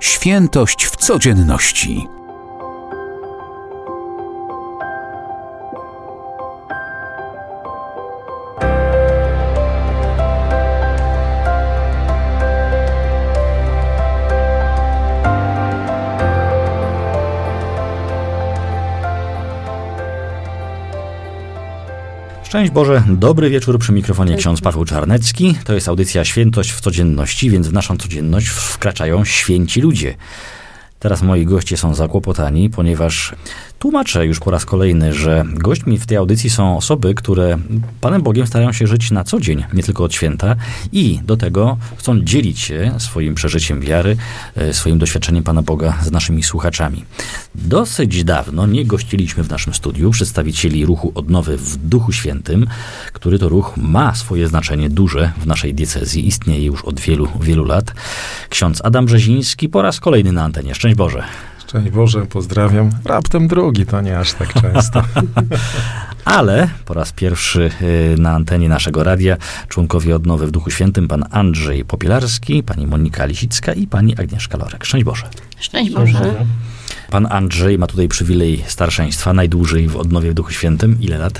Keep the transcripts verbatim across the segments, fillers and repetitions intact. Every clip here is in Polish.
Świętość w codzienności. Szczęść Boże, dobry wieczór, przy mikrofonie ksiądz Paweł Czarnecki. To jest audycja Świętość w codzienności, więc w naszą codzienność wkraczają święci ludzie. Teraz moi goście są zakłopotani, ponieważ tłumaczę już po raz kolejny, że gośćmi w tej audycji są osoby, które Panem Bogiem starają się żyć na co dzień, nie tylko od święta, i do tego chcą dzielić się swoim przeżyciem wiary, swoim doświadczeniem Pana Boga z naszymi słuchaczami. Dosyć dawno nie gościliśmy w naszym studiu przedstawicieli ruchu Odnowy w Duchu Świętym, który to ruch ma swoje znaczenie duże w naszej diecezji, istnieje już od wielu, wielu lat. Ksiądz Adam Brzeziński po raz kolejny na antenie. Szczęść Boże. Szczęść Boże, pozdrawiam. Raptem drugi, to nie aż tak często. Ale po raz pierwszy na antenie naszego radia członkowie Odnowy w Duchu Świętym, pan Andrzej Popielarski, pani Monika Lisicka i pani Agnieszka Lorek. Szczęść Boże. Szczęść Boże. Pan Andrzej ma tutaj przywilej starszeństwa, najdłużej w Odnowie w Duchu Świętym. Ile lat?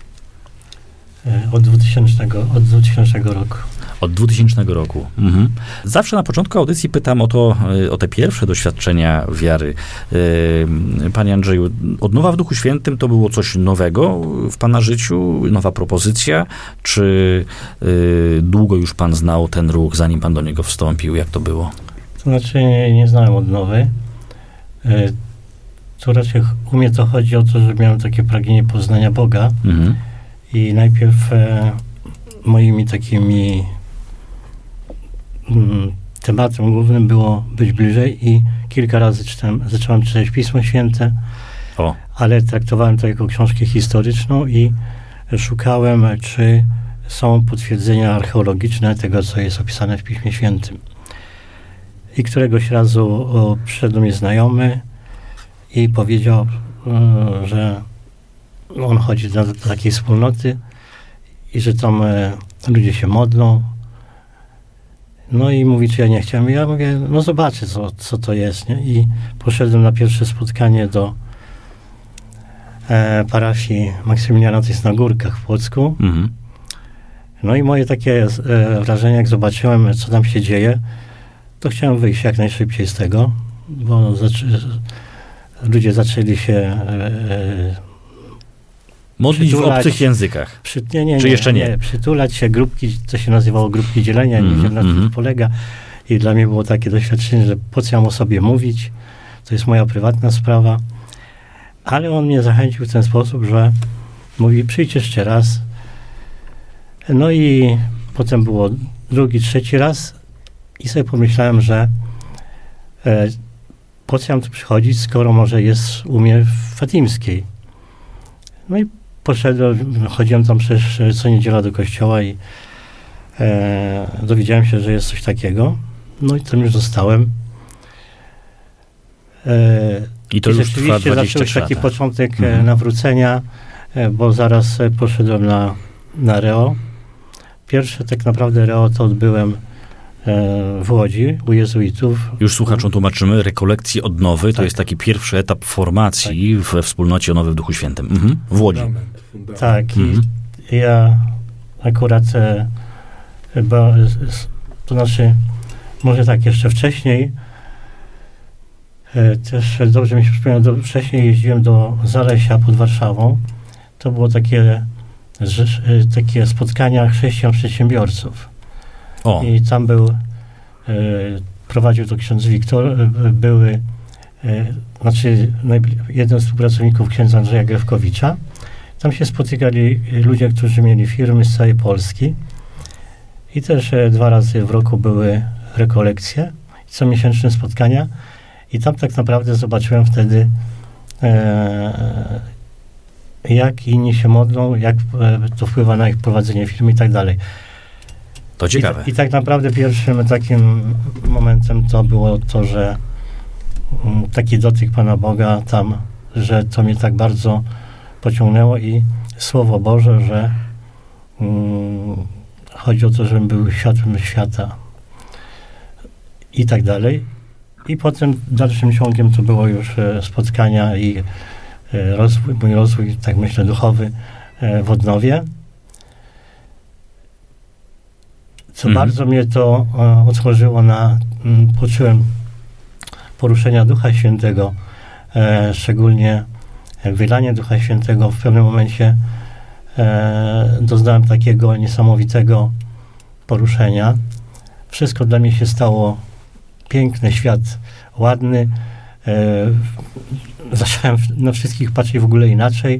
Od dwutysięcznego, od dwutysięcznego roku. Od dwutysięcznego roku. Mhm. Zawsze na początku audycji pytam o to, o te pierwsze doświadczenia wiary. Panie Andrzeju, Odnowa w Duchu Świętym to było coś nowego w pana życiu? Nowa propozycja? Czy długo już pan znał ten ruch, zanim pan do niego wstąpił? Jak to było? To znaczy nie, nie znałem Odnowy. To raczej u mnie to chodzi o to, że miałem takie pragnienie poznania Boga. Mhm. I najpierw e, moimi takimi mm, tematem głównym było być bliżej i kilka razy czytałem, zacząłem czytać Pismo Święte, o. ale traktowałem to jako książkę historyczną i szukałem, czy są potwierdzenia archeologiczne tego, co jest opisane w Piśmie Świętym. I któregoś razu o, przyszedł do mnie znajomy i powiedział, e, że on chodzi do, do takiej wspólnoty i że tam e, ludzie się modlą. No i mówi, czy ja nie chciałem. Ja mówię, no zobaczę, co, co to jest. Nie? I poszedłem na pierwsze spotkanie do e, parafii Maksymiliana, to jest na Górkach w Płocku. Mhm. No i moje takie e, wrażenie, jak zobaczyłem, co tam się dzieje, to chciałem wyjść jak najszybciej z tego, bo zaczę- ludzie zaczęli się e, modlić w obcych językach. Przy, nie, nie, Czy nie, jeszcze nie? nie? Przytulać się, grupki, to się nazywało grupki dzielenia, Mm, nie wiem, na mm. czym to polega. I dla mnie było takie doświadczenie, że po co ja mam o sobie mówić, to jest moja prywatna sprawa. Ale on mnie zachęcił w ten sposób, że mówi, przyjdź jeszcze raz. No i potem było drugi, trzeci raz i sobie pomyślałem, że e, po co ja mam tu przychodzić, skoro może jest u mnie w Fatimskiej. No i poszedłem, chodziłem tam przecież co niedziela do kościoła i e, dowiedziałem się, że jest coś takiego. No i tam już zostałem. E, I to i już trwa dwadzieścia zaczął się taki lata. początek Mhm. e, nawrócenia, e, bo zaraz e, poszedłem na, na Reo. Pierwsze tak naprawdę Reo to odbyłem w Łodzi, u jezuitów. Już słuchaczom tłumaczymy, rekolekcje Odnowy, tak. to jest taki pierwszy etap formacji tak. we wspólnocie Odnowy w Duchu Świętym. Mhm. W Łodzi. Fundament, fundament. Tak, mhm. i ja akurat, e, bo, to znaczy, może tak, jeszcze wcześniej, e, też dobrze mi się przypomina, do, wcześniej jeździłem do Zalesia pod Warszawą. To było takie, że, takie spotkania chrześcijan przedsiębiorców. O. I tam był, e, prowadził to ksiądz Wiktor, e, były, e, znaczy najbli- jeden z współpracowników księdza Andrzeja Grewkowicza. Tam się spotykali ludzie, którzy mieli firmy z całej Polski. I też e, dwa razy w roku były rekolekcje, comiesięczne spotkania. I tam tak naprawdę zobaczyłem wtedy, e, jak inni się modlą, jak e, to wpływa na ich prowadzenie firmy i tak dalej. To ciekawe. I, I tak naprawdę pierwszym takim momentem to było to, że um, taki dotyk Pana Boga tam, że to mnie tak bardzo pociągnęło i Słowo Boże, że um, chodzi o to, żebym był światłem świata i tak dalej. I potem dalszym ciągiem to było już e, spotkania i e, rozwój, mój rozwój, tak myślę, duchowy e, w Odnowie. Co Mhm. bardzo mnie to e, otworzyło na, m, poczułem poruszenia Ducha Świętego, e, szczególnie wylanie Ducha Świętego. W pewnym momencie e, doznałem takiego niesamowitego poruszenia. Wszystko dla mnie się stało piękne, świat ładny. E, zacząłem na wszystkich patrzeć w ogóle inaczej.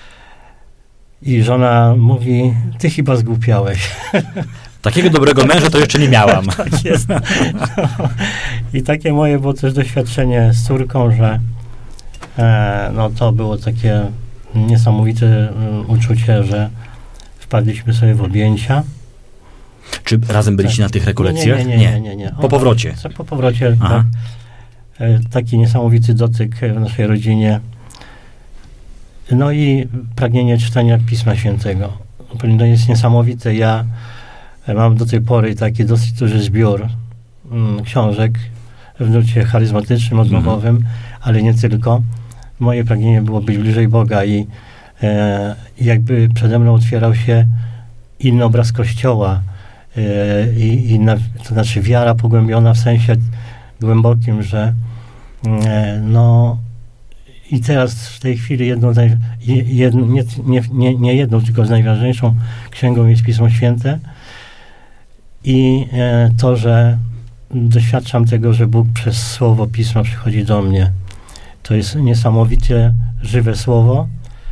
I żona mówi, ty chyba zgłupiałeś. Takiego dobrego męża to jeszcze nie miałam. Tak jest. No. I takie moje było też doświadczenie z córką, że e, no to było takie niesamowite um, uczucie, że wpadliśmy sobie w objęcia. Czy razem byliście na tych rekolekcjach? Nie, nie, nie. nie, nie, nie. Po powrocie? O, po powrocie, tak. E, taki niesamowity dotyk w naszej rodzinie. No i pragnienie czytania Pisma Świętego. To jest niesamowite. Ja mam do tej pory taki dosyć duży zbiór mm, książek w nurcie charyzmatycznym, odmowowym, mm. ale nie tylko. Moje pragnienie było być bliżej Boga i e, jakby przede mną otwierał się inny obraz Kościoła. E, i, i na, to znaczy wiara pogłębiona w sensie głębokim, że e, no i teraz w tej chwili jedną, jedną nie, nie, nie, nie jedną, tylko z najważniejszą księgą jest Pismo Święte. I e, to, że doświadczam tego, że Bóg przez Słowo Pisma przychodzi do mnie. To jest niesamowicie żywe Słowo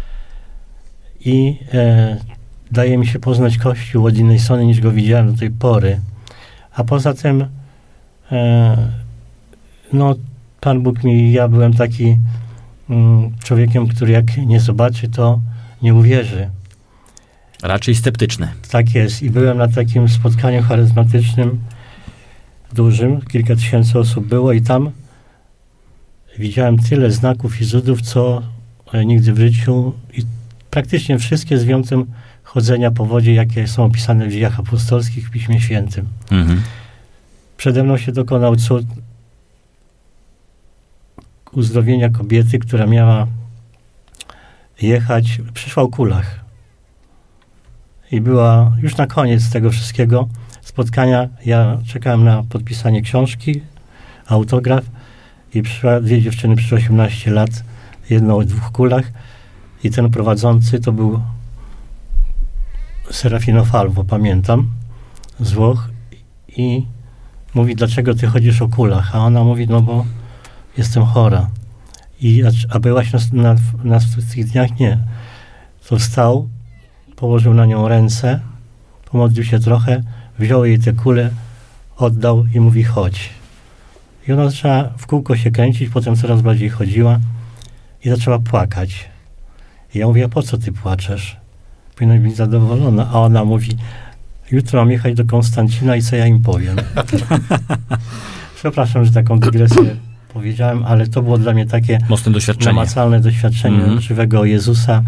i e, daje mi się poznać Kościół od innej strony, niż go widziałem do tej pory. A poza tym e, no, Pan Bóg mi, ja byłem taki mm, człowiekiem, który jak nie zobaczy, to nie uwierzy. Raczej sceptyczny. Tak jest. I byłem na takim spotkaniu charyzmatycznym dużym. Kilka tysięcy osób było i tam widziałem tyle znaków i cudów, co nigdy w życiu. I praktycznie wszystkie z wyjątkiem chodzenia po wodzie, jakie są opisane w Dziejach Apostolskich w Piśmie Świętym. Mhm. Przede mną się dokonał cud uzdrowienia kobiety, która miała jechać, przyszła o kulach. I była już na koniec tego wszystkiego spotkania. Ja czekałem na podpisanie książki, autograf i przyszła, dwie dziewczyny przyszły osiemnaście lat, jedną o dwóch kulach i ten prowadzący to był Serafino Falvo, pamiętam, z Włoch i mówi, dlaczego ty chodzisz o kulach? A ona mówi, no bo jestem chora. I, a byłaś na, na, na tych dniach? Nie. To wstał, położył na nią ręce, pomodlił się trochę, wziął jej te kule, oddał i mówi, chodź. I ona zaczęła w kółko się kręcić, potem coraz bardziej chodziła i zaczęła płakać. I ja mówię, a po co ty płaczesz? Powinnaś być zadowolona. A ona mówi, jutro mam jechać do Konstancina i co ja im powiem? Przepraszam, że taką dygresję powiedziałem, ale to było dla mnie takie mocne doświadczenie. namacalne doświadczenie mm-hmm. żywego Jezusa.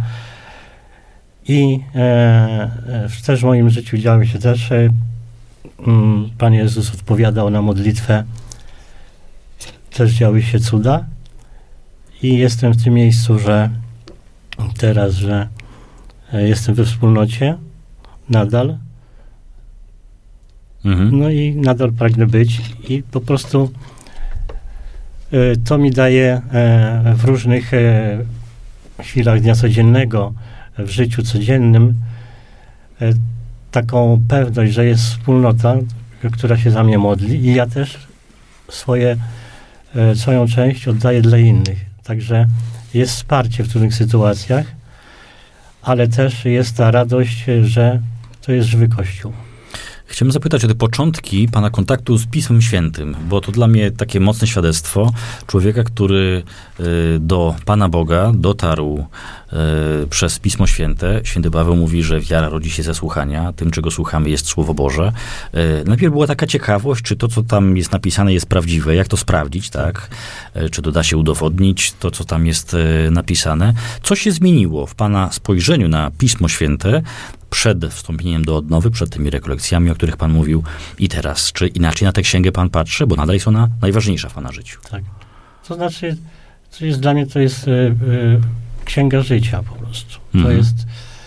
I e, e, też w moim życiu działy się też. E, m, Pan Jezus odpowiadał na modlitwę. Też działy się cuda. I jestem w tym miejscu, że teraz, że e, jestem we wspólnocie nadal. Mhm. No i nadal pragnę być. I po prostu e, to mi daje e, w różnych e, chwilach dnia codziennego, w życiu codziennym e, taką pewność, że jest wspólnota, która się za mnie modli i ja też swoje, e, swoją część oddaję dla innych. Także jest wsparcie w trudnych sytuacjach, ale też jest ta radość, że to jest żywy Kościół. Chciałbym zapytać o te początki pana kontaktu z Pismem Świętym, bo to dla mnie takie mocne świadectwo człowieka, który y, do Pana Boga dotarł y, przez Pismo Święte. Święty Paweł mówi, że wiara rodzi się ze słuchania. Tym, czego słuchamy, jest Słowo Boże. Y, najpierw była taka ciekawość, czy to, co tam jest napisane, jest prawdziwe. Jak to sprawdzić, tak? Y, czy to da się udowodnić, to, co tam jest y, napisane. Co się zmieniło w pana spojrzeniu na Pismo Święte przed wstąpieniem do odnowy, przed tymi rekolekcjami, o których pan mówił i teraz? Czy inaczej na tę księgę pan patrzy? Bo nadal jest ona najważniejsza w pana życiu. Tak. To znaczy, to jest dla mnie, to jest y, y, księga życia po prostu. To Mhm. jest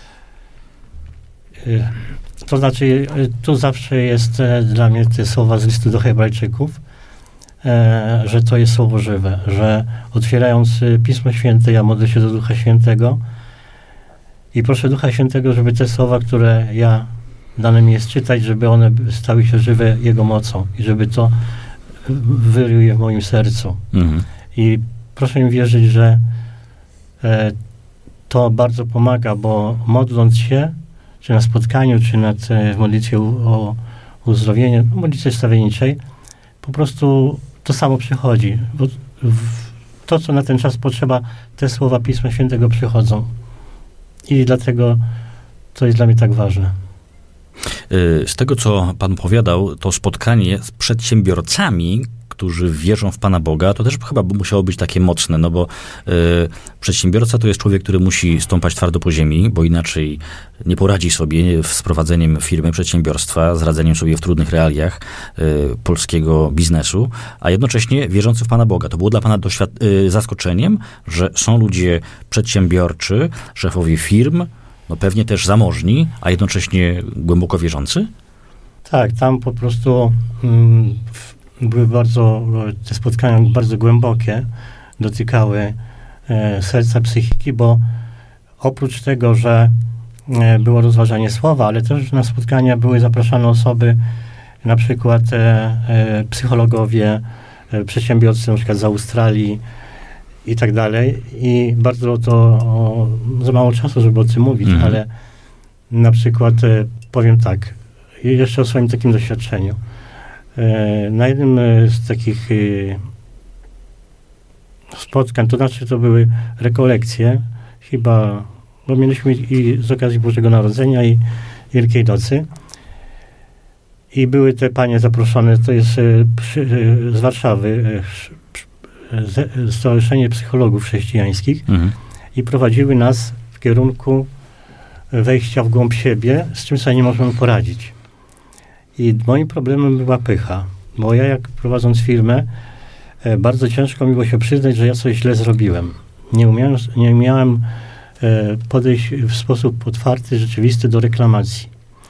y, to znaczy, y, tu zawsze jest y, dla mnie te słowa z listu do Hebrajczyków, y, że to jest słowo żywe, że otwierając y, Pismo Święte, ja modlę się do Ducha Świętego i proszę Ducha Świętego, żeby te słowa, które ja dane mi jest czytać, żeby one stały się żywe Jego mocą i żeby to wyrył je w moim sercu. Mhm. I proszę mi wierzyć, że e, to bardzo pomaga, bo modląc się, czy na spotkaniu, czy nad, e, w modlitwie u, o uzdrowienie, w modlitwie stawienniczej, po prostu to samo przychodzi. Bo w, to, co na ten czas potrzeba, te słowa Pisma Świętego przychodzą. I dlatego to jest dla mnie tak ważne. Z tego, co pan powiadał, to spotkanie z przedsiębiorcami, którzy wierzą w Pana Boga, to też chyba musiało być takie mocne, no bo y, przedsiębiorca to jest człowiek, który musi stąpać twardo po ziemi, bo inaczej nie poradzi sobie z prowadzeniem firmy, przedsiębiorstwa, z radzeniem sobie w trudnych realiach y, polskiego biznesu, a jednocześnie wierzący w Pana Boga. To było dla Pana doświad- y, zaskoczeniem, że są ludzie przedsiębiorczy, szefowie firm, no pewnie też zamożni, a jednocześnie głęboko wierzący? Tak, tam po prostu mm, były bardzo, te spotkania bardzo głębokie, dotykały e, serca, psychiki, bo oprócz tego, że e, było rozważanie słowa, ale też na spotkania były zapraszane osoby, na przykład e, e, psychologowie, e, przedsiębiorcy na przykład z Australii i tak dalej. I bardzo to, o, za mało czasu, żeby o tym mówić, mm. ale na przykład e, powiem tak, jeszcze o swoim takim doświadczeniu. E, na jednym z takich e, spotkań, to znaczy to były rekolekcje, chyba, bo mieliśmy i z okazji Bożego Narodzenia i Wielkiej Nocy. I były te panie zaproszone, to jest e, przy, e, z Warszawy, e, Stowarzyszenie Psychologów Chrześcijańskich mhm. i prowadziły nas w kierunku wejścia w głąb siebie, z czym sobie nie możemy poradzić. I moim problemem była pycha, bo ja jak prowadząc firmę, e, bardzo ciężko mi było się przyznać, że ja coś źle zrobiłem. Nie umiałem, nie umiałem e, podejść w sposób otwarty, rzeczywisty do reklamacji.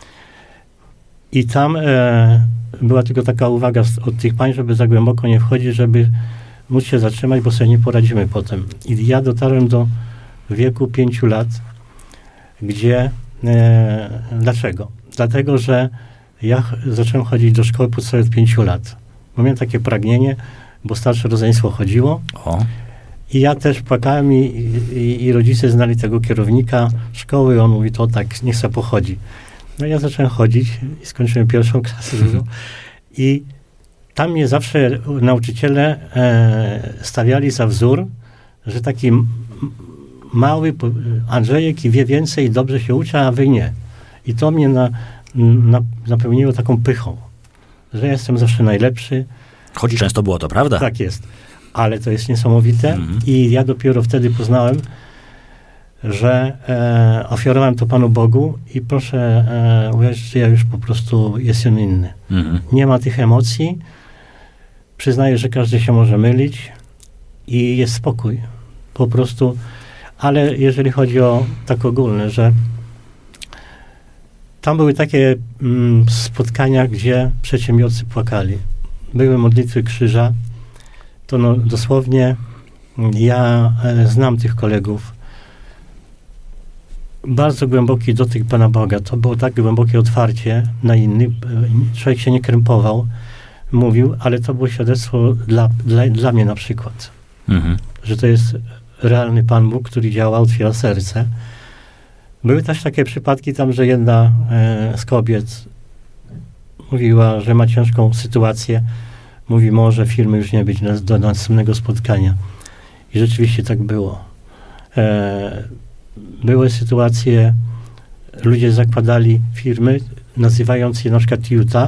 I tam e, była tylko taka uwaga od tych pań, żeby za głęboko nie wchodzić, żeby móc się zatrzymać, bo sobie nie poradzimy potem. I ja dotarłem do wieku pięciu lat, gdzie... E, dlaczego? Dlatego, że ja zacząłem chodzić do szkoły podstawowej od pięciu lat. Bo miałem takie pragnienie, bo starsze rodzeństwo chodziło. O. I ja też płakałem i, i, i rodzice znali tego kierownika szkoły. On mówi, to tak, niech sobie pochodzi. No ja zacząłem chodzić i skończyłem pierwszą klasę. Mhm. I tam mnie zawsze nauczyciele e, stawiali za wzór, że taki m- mały Andrzejek i wie więcej i dobrze się uczy, a wy nie. I to mnie na, na, napełniło taką pychą, że jestem zawsze najlepszy. Choć I, często było to prawda. Tak jest. Ale to jest niesamowite. Mm-hmm. I ja dopiero wtedy poznałem, że e, ofiarowałem to Panu Bogu i proszę e, uwierzyć, że ja już po prostu jestem inny. Mm-hmm. Nie ma tych emocji. Przyznaję, że każdy się może mylić i jest spokój. Po prostu. Ale jeżeli chodzi o tak ogólne, że tam były takie mm, spotkania, gdzie przedsiębiorcy płakali. Były modlitwy krzyża. To no, dosłownie ja e, znam tych kolegów. Bardzo głęboki dotyk Pana Boga. To było tak głębokie otwarcie na innych. Człowiek się nie krępował, mówił, ale to było świadectwo dla, dla, dla mnie na przykład. Mhm. Że to jest realny Pan Bóg, który działa, otwiera serce. Były też takie przypadki tam, że jedna e, z kobiet mówiła, że ma ciężką sytuację. Mówi, może firmy już nie być na, do następnego spotkania. I rzeczywiście tak było. E, były sytuacje, ludzie zakładali firmy, nazywając je na przykład Utah.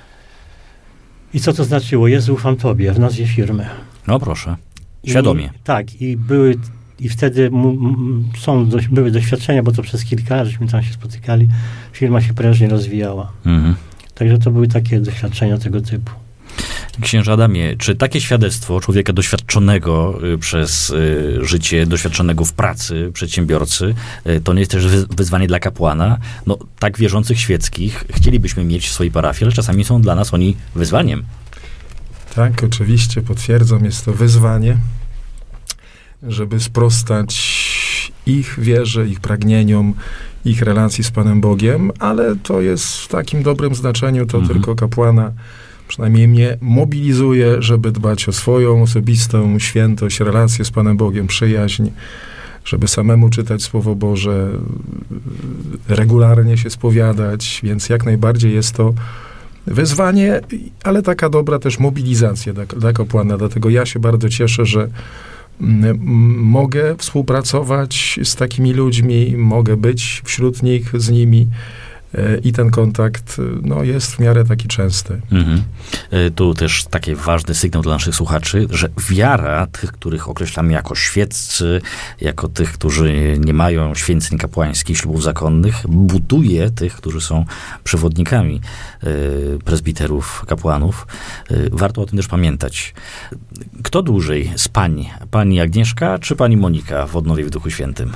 I co to znaczyło? Jezu, ufam Tobie w nazwie firmy. No proszę, świadomie. I, tak, i były, i wtedy m, m, są, dość, były doświadczenia, bo to przez kilka lat, żeśmy tam się spotykali, firma się prężnie rozwijała. Mhm. Także to były takie doświadczenia tego typu. Księże Adamie, czy takie świadectwo człowieka doświadczonego y, przez y, życie, doświadczonego w pracy, przedsiębiorcy, y, to nie jest też wy, wyzwanie dla kapłana? No, tak wierzących świeckich chcielibyśmy mieć w swojej parafii, ale czasami są dla nas oni wyzwaniem. Tak, oczywiście, potwierdzam, jest to wyzwanie, żeby sprostać ich wierze, ich pragnieniom, ich relacji z Panem Bogiem, ale to jest w takim dobrym znaczeniu, to mhm. tylko kapłana, przynajmniej mnie, mobilizuje, żeby dbać o swoją osobistą świętość, relację z Panem Bogiem, przyjaźń, żeby samemu czytać Słowo Boże, regularnie się spowiadać, więc jak najbardziej jest to wyzwanie, ale taka dobra też mobilizacja dla, dla kapłana. Dlatego ja się bardzo cieszę, że m, mogę współpracować z takimi ludźmi, mogę być wśród nich, z nimi. I ten kontakt no, jest w miarę taki częsty. Mhm. Tu też taki ważny sygnał dla naszych słuchaczy, że wiara tych, których określamy jako świeccy, jako tych, którzy nie mają święceń kapłańskich, ślubów zakonnych, buduje tych, którzy są przewodnikami y, prezbiterów, kapłanów. Y, warto o tym też pamiętać. Kto dłużej z pań? Pani Agnieszka czy pani Monika w odnowie w Duchu Świętym?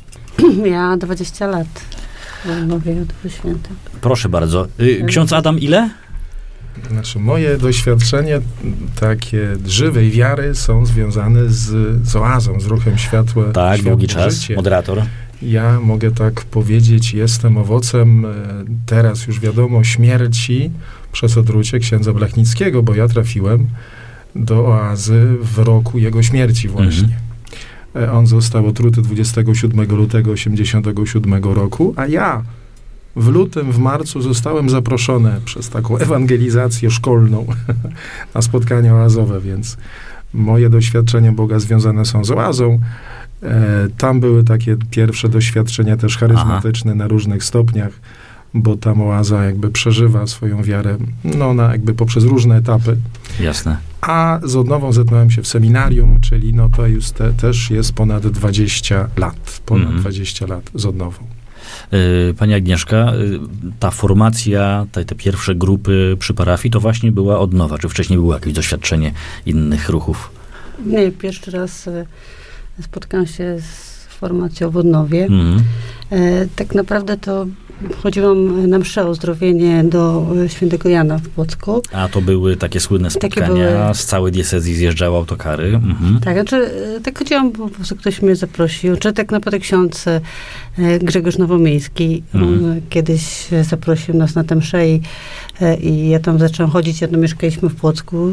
Ja dwadzieścia lat. Odnowię w Duchu Świętym. Proszę bardzo. Ksiądz Adam, ile? Znaczy, moje doświadczenie takie żywej wiary są związane z, z oazą, z ruchem światła. Tak, światło długi czas, życie. Moderator. Ja mogę tak powiedzieć, jestem owocem teraz już wiadomo śmierci przez otrucie księdza Blachnickiego, bo ja trafiłem do oazy w roku jego śmierci właśnie. Mhm. On został otruty dwudziestego siódmego lutego osiemdziesiątego siódmego roku, a ja w lutym, w marcu zostałem zaproszony przez taką ewangelizację szkolną na spotkania oazowe, więc moje doświadczenia Boga związane są z oazą. E, tam były takie pierwsze doświadczenia też charyzmatyczne Aha. na różnych stopniach, bo tam oaza jakby przeżywa swoją wiarę, no na jakby poprzez różne etapy. Jasne. A z odnową zetknąłem się w seminarium, czyli no to już te, też jest ponad dwadzieścia lat. Ponad mm. dwadzieścia lat z odnową. Yy, Pani Agnieszka, yy, ta formacja, te, te pierwsze grupy przy parafii, to właśnie była odnowa. Czy wcześniej było jakieś doświadczenie innych ruchów? Nie, pierwszy raz y, spotkałam się z formacją w odnowie. Mm. Y, tak naprawdę to chodziłam na mszę o uzdrowienie do świętego Jana w Płocku. A to były takie słynne spotkania, były... z całej diecezji zjeżdżały autokary. Mhm. Tak, znaczy, tak chodziłam, po prostu ktoś mnie zaprosił, czy tak naprawdę ksiądz Grzegorz Nowomiejski mhm. kiedyś zaprosił nas na tę mszę i, i ja tam zaczęłam chodzić, ja tam mieszkaliśmy w Płocku.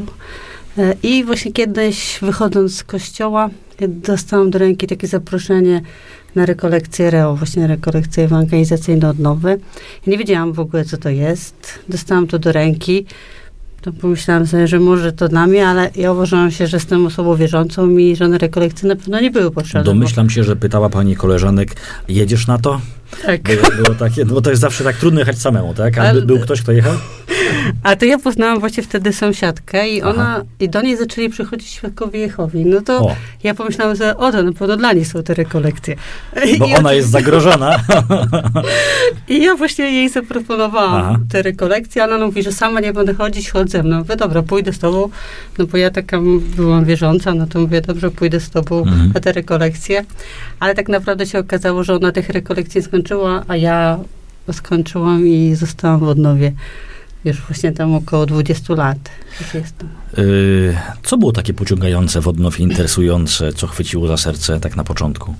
I właśnie kiedyś wychodząc z kościoła dostałam do ręki takie zaproszenie na rekolekcję R E O, właśnie rekolekcję ewangelizacyjną odnowy. Ja nie wiedziałam w ogóle, co to jest. Dostałam to do ręki. To pomyślałam sobie, że może to dla mnie, ale ja uważałam się, że jestem osobą wierzącą i żadne rekolekcje na pewno nie były potrzebne. Domyślam się, że pytała pani koleżanek, jedziesz na to? Tak. Było, było takie, no bo to jest zawsze tak trudno jechać samemu, tak? A ale... był ktoś, kto jechał? A to ja poznałam właśnie wtedy sąsiadkę i ona, Aha. i do niej zaczęli przychodzić świadkowie Jehowi. No to o. ja pomyślałam, że o, to na pewno dla niej są te rekolekcje. Bo I ona jest zagrożona. I ja właśnie jej zaproponowałam Aha. te rekolekcje, a ona mówi, że sama nie będę chodzić, chodź ze mną. Mówię, dobra, pójdę z tobą, no bo ja taka byłam wierząca, no to mówię, dobrze, pójdę z tobą mhm. na te rekolekcje. Ale tak naprawdę się okazało, że ona tych rekolekcji skończyła, a ja skończyłam i zostałam w odnowie. Już właśnie tam około dwudziestu lat jestem. Yy, co było takie pociągające w odnowie, interesujące, co chwyciło za serce tak na początku?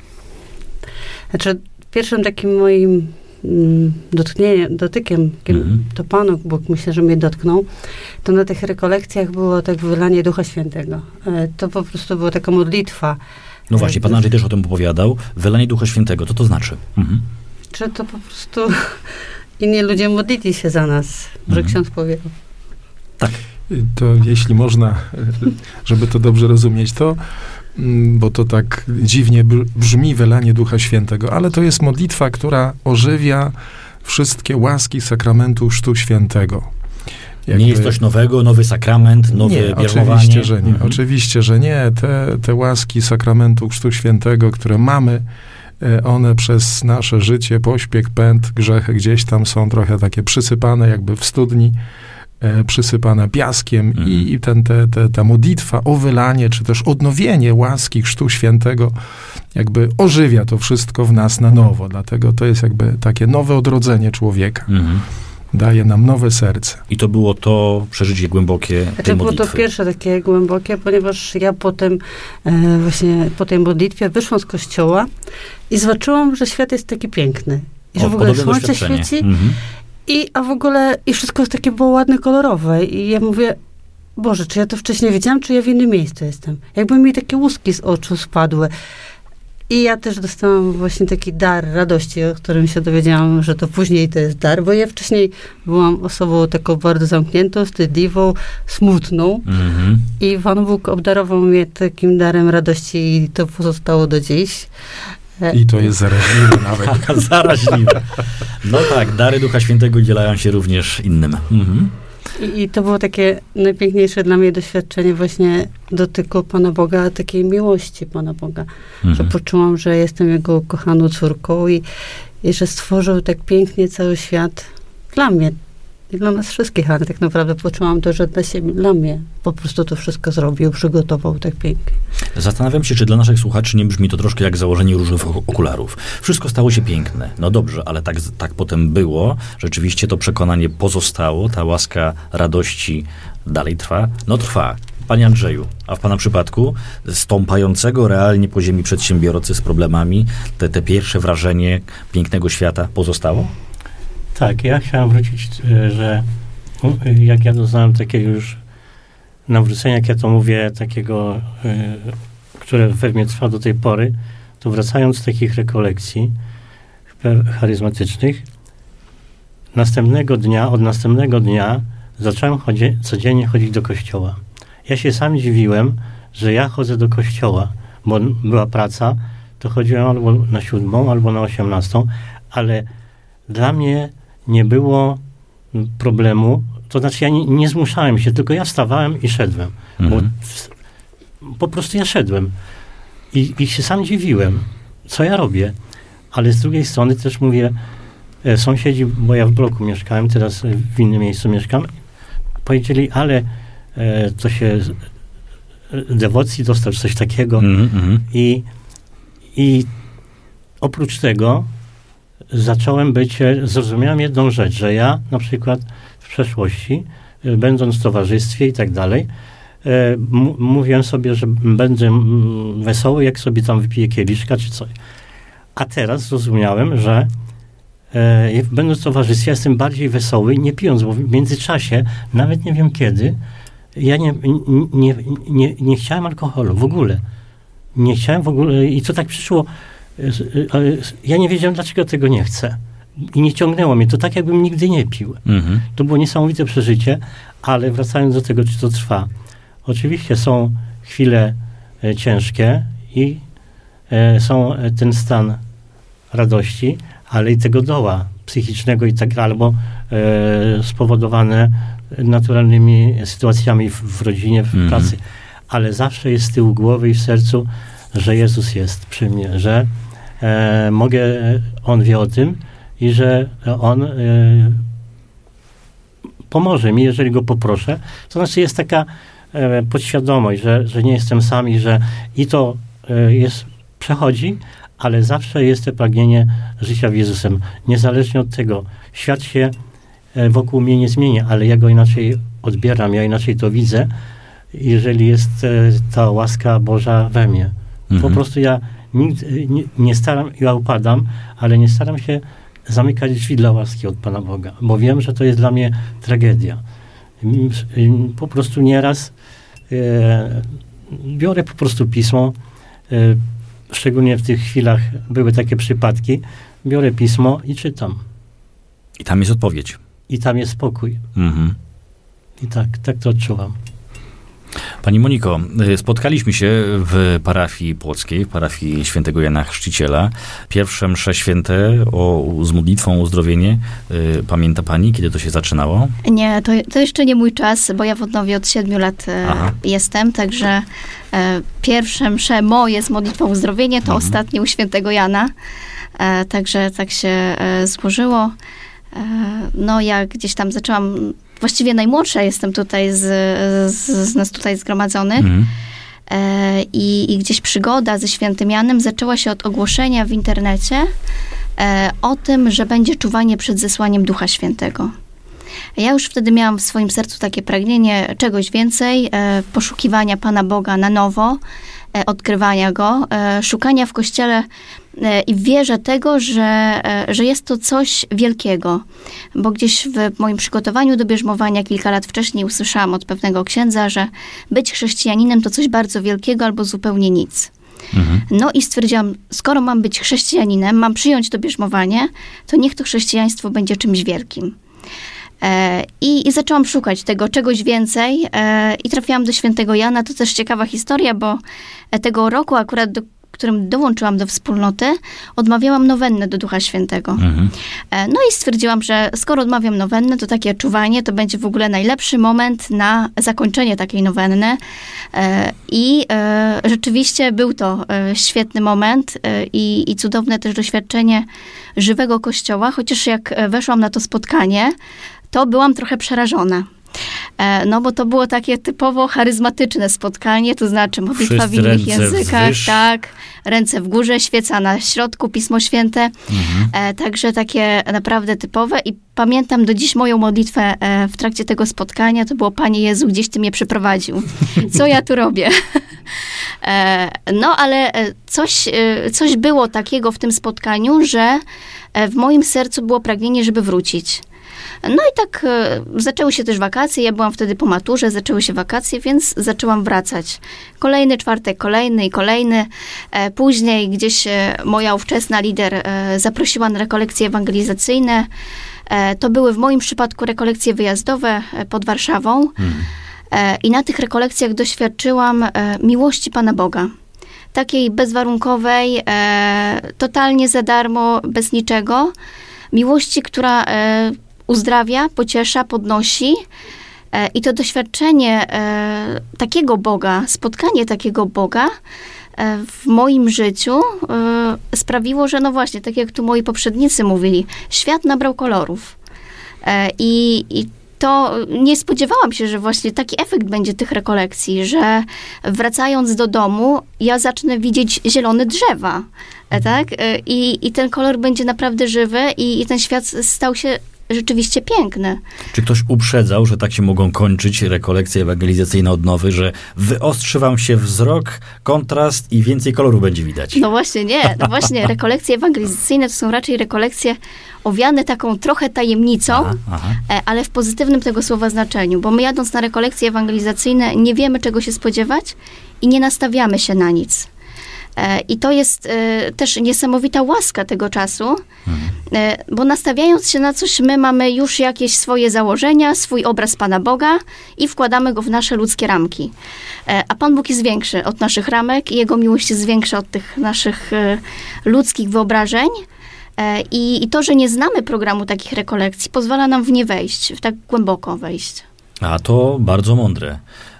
Znaczy, pierwszym takim moim mm, dotknieniem, dotykiem, mm-hmm. to Pan Bóg, myślę, że mnie dotknął, to na tych rekolekcjach było tak wylanie Ducha Świętego. E, to po prostu była taka modlitwa. No właśnie, Pan Andrzej też o tym opowiadał. Wylanie Ducha Świętego, to to znaczy? Mhm. Czy to po prostu... Inni ludzie modlili się za nas, że mhm. ksiądz powiedział. Tak. To jeśli można, żeby to dobrze rozumieć, to bo to tak dziwnie brzmi, wylanie Ducha Świętego, ale to jest modlitwa, która ożywia wszystkie łaski sakramentu Chrztu Świętego. Jakby... Nie jest coś nowego, nowy sakrament, nowe nie, bierzmowanie? Oczywiście, że nie. Mhm. Oczywiście, że nie. Te, te łaski sakramentu Chrztu Świętego, które mamy, one przez nasze życie, pośpiech, pęd, grzechy gdzieś tam są trochę takie przysypane jakby w studni, e, przysypane piaskiem mhm. i, i ten, te, te, ta modlitwa o wylanie, czy też odnowienie łaski Chrztu Świętego jakby ożywia to wszystko w nas na nowo. Dlatego to jest jakby takie nowe odrodzenie człowieka. Mhm. Daje nam nowe serce. I to było to przeżycie głębokie tej to modlitwy. było to pierwsze takie głębokie, ponieważ ja potem e, właśnie po tej modlitwie wyszłam z kościoła i zobaczyłam, że świat jest taki piękny. I o, że w ogóle słońce świeci. Mhm. I, a w ogóle i wszystko takie było ładne, kolorowe. I ja mówię, Boże, czy ja to wcześniej wiedziałam, czy ja w innym miejscu jestem? Jakby mi takie łuski z oczu spadły. I ja też dostałam właśnie taki dar radości, o którym się dowiedziałam, że to później to jest dar, bo ja wcześniej byłam osobą taką bardzo zamkniętą, wstydliwą, smutną mm-hmm. i Pan Bóg obdarował mnie takim darem radości i to pozostało do dziś. I to jest zaraźliwe nawet. Zaraźliwe. No tak, dary Ducha Świętego udzielają się również innym. Mhm. I, I to było takie najpiękniejsze dla mnie doświadczenie właśnie dotyku Pana Boga, takiej miłości Pana Boga, mhm. że poczułam, że jestem Jego kochaną córką i, i że stworzył tak pięknie cały świat dla mnie i dla nas wszystkich, ale tak naprawdę poczułam to, że dla siebie, dla mnie po prostu to wszystko zrobił, przygotował tak pięknie. Zastanawiam się, czy dla naszych słuchaczy nie brzmi to troszkę jak założenie różowych okularów. Wszystko stało się piękne. No dobrze, ale tak, tak potem było. Rzeczywiście to przekonanie pozostało. Ta łaska radości dalej trwa. No trwa. Panie Andrzeju, a w pana przypadku stąpającego realnie po ziemi przedsiębiorcy z problemami, te, te pierwsze wrażenie pięknego świata pozostało? Tak, ja chciałem wrócić, że jak ja doznałem takiego już nawrócenia, jak ja to mówię, takiego, które we mnie trwa do tej pory, to wracając z takich rekolekcji charyzmatycznych, następnego dnia, od następnego dnia zacząłem chodzi, codziennie chodzić do kościoła. Ja się sam dziwiłem, że ja chodzę do kościoła, bo była praca, to chodziłem albo na siódmą, albo na osiemnastą, ale dla mnie nie było problemu, to znaczy ja nie, nie zmuszałem się, tylko ja wstawałem i szedłem. Mhm. Bo w, po prostu ja szedłem. I, I się sam dziwiłem, co ja robię. Ale z drugiej strony też mówię, e, sąsiedzi, bo ja w bloku mieszkałem, teraz w innym miejscu mieszkam, powiedzieli, ale e, to się e, dewocji dostał, coś takiego. Mhm. I, I oprócz tego zacząłem być, zrozumiałem jedną rzecz, że ja na przykład w przeszłości, będąc w towarzystwie i tak dalej, m- mówiłem sobie, że będę m- wesoły, jak sobie tam wypiję kieliszka czy coś. A teraz zrozumiałem, że e, będąc w towarzystwie jestem bardziej wesoły, nie pijąc, bo w międzyczasie, nawet nie wiem kiedy, ja nie, nie, nie, nie chciałem alkoholu w ogóle. Nie chciałem w ogóle i to tak przyszło. Ja nie wiedziałem, dlaczego tego nie chcę. I nie ciągnęło mnie. To tak, jakbym nigdy nie pił. Mhm. To było niesamowite przeżycie, ale wracając do tego, czy to trwa. Oczywiście są chwile e, ciężkie i e, są e, ten stan radości, ale i tego doła psychicznego i tak, albo e, spowodowane naturalnymi sytuacjami w, w rodzinie, w mhm. pracy. Ale zawsze jest z tyłu głowy i w sercu, że Jezus jest przy mnie, że e, mogę, On wie o tym i że On e, pomoże mi, jeżeli Go poproszę. To znaczy jest taka e, podświadomość, że, że nie jestem sam i że i to e, jest, przechodzi, ale zawsze jest to pragnienie życia w Jezusem. Niezależnie od tego, świat się e, wokół mnie nie zmienia, ale ja Go inaczej odbieram, ja inaczej to widzę, jeżeli jest e, ta łaska Boża we mnie. Mhm. Po prostu ja nigdy, nie, nie staram, ja upadam, ale nie staram się zamykać drzwi dla łaski od Pana Boga, bo wiem, że to jest dla mnie tragedia. Po prostu nieraz e, biorę po prostu pismo, e, szczególnie w tych chwilach były takie przypadki, biorę pismo i czytam. I tam jest odpowiedź. I tam jest spokój. Mhm. I tak, tak to odczuwam. Pani Moniko, spotkaliśmy się w parafii płockiej, w parafii świętego Jana Chrzciciela. Pierwsze msze święte o, z modlitwą o uzdrowienie. Pamięta pani, kiedy to się zaczynało? Nie, to, to jeszcze nie mój czas, bo ja w odnowie od siedmiu lat Aha. jestem, także e, pierwsze msze moje z modlitwą o uzdrowienie to mhm. ostatnie u świętego Jana. E, także tak się e, złożyło. E, no ja gdzieś tam zaczęłam, właściwie najmłodsza jestem tutaj z, z, z nas tutaj zgromadzonych. Mhm. E, i, I gdzieś przygoda ze świętym Janem zaczęła się od ogłoszenia w internecie e, o tym, że będzie czuwanie przed zesłaniem Ducha Świętego. Ja już wtedy miałam w swoim sercu takie pragnienie czegoś więcej, e, poszukiwania Pana Boga na nowo, e, odkrywania Go, e, szukania w Kościele e, i w wierze tego, że, e, że jest to coś wielkiego. Bo gdzieś w moim przygotowaniu do bierzmowania kilka lat wcześniej usłyszałam od pewnego księdza, że być chrześcijaninem to coś bardzo wielkiego albo zupełnie nic. Mhm. No i stwierdziłam, skoro mam być chrześcijaninem, mam przyjąć to bierzmowanie, to niech to chrześcijaństwo będzie czymś wielkim. E, i, I zaczęłam szukać tego czegoś więcej e, i trafiłam do świętego Jana. To też ciekawa historia, bo tego roku akurat, do którym dołączyłam do wspólnoty, odmawiałam nowennę do Ducha Świętego. Mhm. E, no i stwierdziłam, że skoro odmawiam nowennę, to takie czuwanie to będzie w ogóle najlepszy moment na zakończenie takiej nowenny. E, I e, rzeczywiście był to e, świetny moment e, i, i cudowne też doświadczenie żywego Kościoła, chociaż jak weszłam na to spotkanie, to byłam trochę przerażona. No bo to było takie typowo charyzmatyczne spotkanie, to znaczy modlitwa w innych językach, wzwyż. tak, ręce w górze, świeca na środku, Pismo Święte, mhm. e, także takie naprawdę typowe i pamiętam do dziś moją modlitwę e, w trakcie tego spotkania, to było: Panie Jezu, gdzieś Ty mnie przyprowadził, co ja tu robię? e, no ale coś, e, coś było takiego w tym spotkaniu, że w moim sercu było pragnienie, żeby wrócić. No i tak e, zaczęły się też wakacje, ja byłam wtedy po maturze, zaczęły się wakacje, więc zaczęłam wracać. Kolejny czwartek, kolejny i kolejny. E, później gdzieś e, moja ówczesna lider e, zaprosiła na rekolekcje ewangelizacyjne. E, to były w moim przypadku rekolekcje wyjazdowe e, pod Warszawą. Hmm. E, I na tych rekolekcjach doświadczyłam e, miłości Pana Boga. Takiej bezwarunkowej, e, totalnie za darmo, bez niczego. Miłości, która e, uzdrawia, pociesza, podnosi. E, I to doświadczenie e, takiego Boga, spotkanie takiego Boga e, w moim życiu e, sprawiło, że no właśnie, tak jak tu moi poprzednicy mówili, świat nabrał kolorów. E, i, I to nie spodziewałam się, że właśnie taki efekt będzie tych rekolekcji, że wracając do domu, ja zacznę widzieć zielone drzewa, e, tak? E, i, I ten kolor będzie naprawdę żywy i, i ten świat stał się rzeczywiście piękny. Czy ktoś uprzedzał, że tak się mogą kończyć rekolekcje ewangelizacyjne odnowy, że wyostrzy wam się wzrok, kontrast i więcej koloru będzie widać? No właśnie nie. No właśnie, rekolekcje ewangelizacyjne to są raczej rekolekcje owiane taką trochę tajemnicą, aha, aha. ale w pozytywnym tego słowa znaczeniu, bo my jadąc na rekolekcje ewangelizacyjne nie wiemy, czego się spodziewać i nie nastawiamy się na nic. I to jest e, też niesamowita łaska tego czasu, mhm. e, bo nastawiając się na coś, my mamy już jakieś swoje założenia, swój obraz Pana Boga i wkładamy go w nasze ludzkie ramki. E, a Pan Bóg jest większy od naszych ramek i Jego miłość jest większa od tych naszych e, ludzkich wyobrażeń. E, i, I to, że nie znamy programu takich rekolekcji, pozwala nam w nie wejść, w tak głęboko wejść. A to bardzo mądre.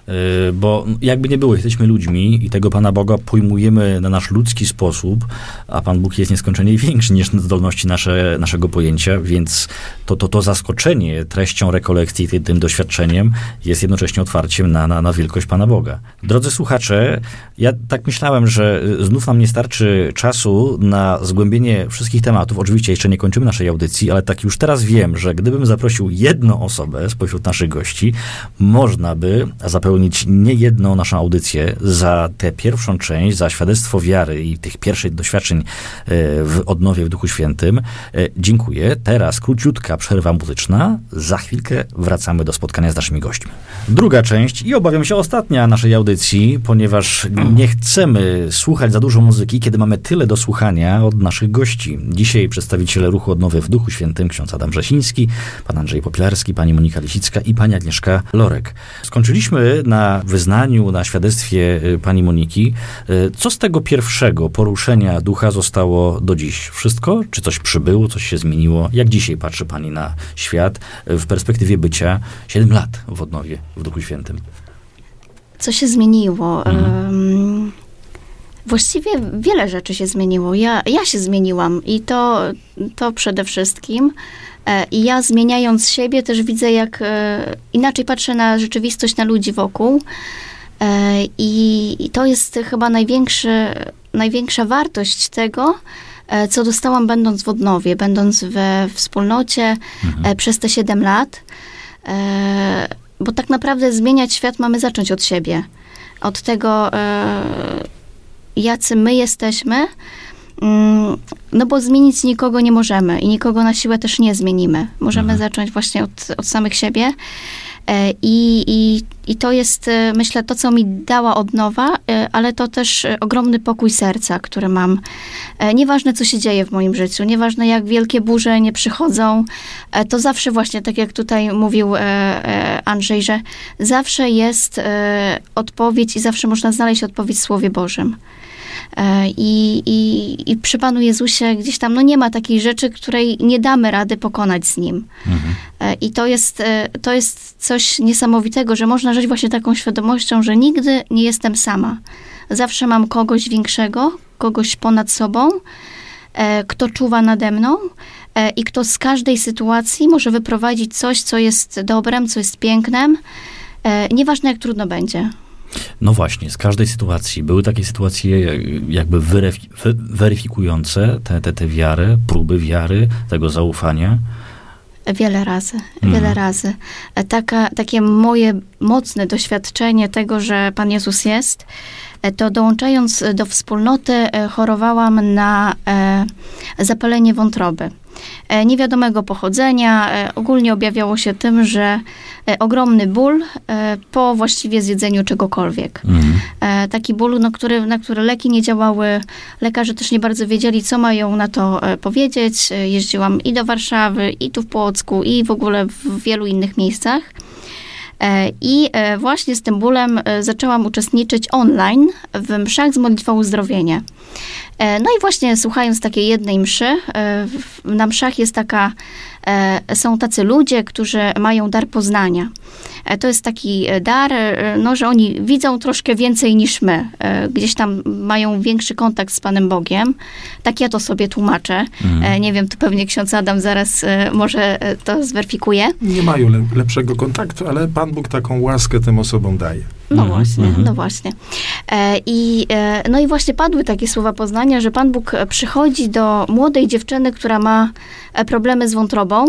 Bo jakby nie było, jesteśmy ludźmi i tego Pana Boga pojmujemy na nasz ludzki sposób, a Pan Bóg jest nieskończenie większy niż zdolności nasze, naszego pojęcia, więc to, to, to zaskoczenie treścią rekolekcji, tym, tym doświadczeniem jest jednocześnie otwarciem na, na, na wielkość Pana Boga. Drodzy słuchacze, ja tak myślałem, że znów nam nie starczy czasu na zgłębienie wszystkich tematów. Oczywiście jeszcze nie kończymy naszej audycji, ale tak już teraz wiem, że gdybym zaprosił jedną osobę spośród naszych gości, można by zapełnić nie jedną naszą audycję za tę pierwszą część, za świadectwo wiary i tych pierwszych doświadczeń w odnowie w Duchu Świętym. Dziękuję. Teraz króciutka przerwa muzyczna. Za chwilkę wracamy do spotkania z naszymi gośćmi. Druga część i obawiam się ostatnia naszej audycji, ponieważ nie chcemy słuchać za dużo muzyki, kiedy mamy tyle do słuchania od naszych gości. Dzisiaj przedstawiciele Ruchu Odnowy w Duchu Świętym, ksiądz Adam Wrzesiński, pan Andrzej Popielarski, pani Monika Lisicka i pani Agnieszka Lorek. Skończyliśmy się na wyznaniu, na świadectwie pani Moniki. Co z tego pierwszego poruszenia ducha zostało do dziś? Wszystko? Czy coś przybyło, coś się zmieniło? Jak dzisiaj patrzy pani na świat w perspektywie bycia siedem lat w odnowie w Duchu Świętym? Co się zmieniło? Mhm. Um, właściwie wiele rzeczy się zmieniło. Ja, ja się zmieniłam i to, to przede wszystkim. E, I ja zmieniając siebie też widzę, jak e, inaczej patrzę na rzeczywistość, na ludzi wokół. E, i, I to jest chyba największy, największa wartość tego, e, co dostałam będąc w odnowie, będąc we wspólnocie mhm. e, przez te siedem lat. E, bo tak naprawdę zmieniać świat mamy zacząć od siebie. Od tego, e, jacy my jesteśmy. No bo zmienić nikogo nie możemy i nikogo na siłę też nie zmienimy. Możemy mhm. zacząć właśnie od, od samych siebie. I, i, I to jest, myślę, to, co mi dała odnowa, ale to też ogromny pokój serca, który mam. Nieważne, co się dzieje w moim życiu, nieważne, jak wielkie burze nie przychodzą, to zawsze właśnie, tak jak tutaj mówił Andrzej, że zawsze jest odpowiedź i zawsze można znaleźć odpowiedź w Słowie Bożym. I, i, I przy Panu Jezusie gdzieś tam, no nie ma takiej rzeczy, której nie damy rady pokonać z Nim. Mhm. I to jest, to jest coś niesamowitego, że można żyć właśnie taką świadomością, że nigdy nie jestem sama. Zawsze mam kogoś większego, kogoś ponad sobą, kto czuwa nade mną i kto z każdej sytuacji może wyprowadzić coś, co jest dobrem, co jest pięknem. Nieważne, jak trudno będzie. No właśnie, z każdej sytuacji. Były takie sytuacje jakby wyrefi- weryfikujące tę te, te wiarę, próby wiary, tego zaufania? Wiele razy, mhm. wiele razy. Taka, takie moje mocne doświadczenie tego, że Pan Jezus jest, to dołączając do wspólnoty chorowałam na e, zapalenie wątroby. E, niewiadomego pochodzenia. E, ogólnie objawiało się tym, że e, ogromny ból e, po właściwie zjedzeniu czegokolwiek. Mhm. E, taki ból, no, który, na który leki nie działały. Lekarze też nie bardzo wiedzieli, co mają na to e, powiedzieć. E, jeździłam i do Warszawy, i tu w Płocku, i w ogóle w wielu innych miejscach. I właśnie z tym bólem zaczęłam uczestniczyć online w mszach z modlitwą uzdrowienie. No i właśnie słuchając takiej jednej mszy, na mszach jest taka, są tacy ludzie, którzy mają dar poznania. To jest taki dar, no, że oni widzą troszkę więcej niż my. Gdzieś tam mają większy kontakt z Panem Bogiem. Tak ja to sobie tłumaczę. Mhm. Nie wiem, tu pewnie ksiądz Adam zaraz może to zweryfikuje. Nie mają le- lepszego kontaktu, ale Pan Bóg taką łaskę tym osobom daje. No mhm. właśnie, mhm. no właśnie. I, no i właśnie padły takie słowa poznania, że Pan Bóg przychodzi do młodej dziewczyny, która ma problemy z wątrobą.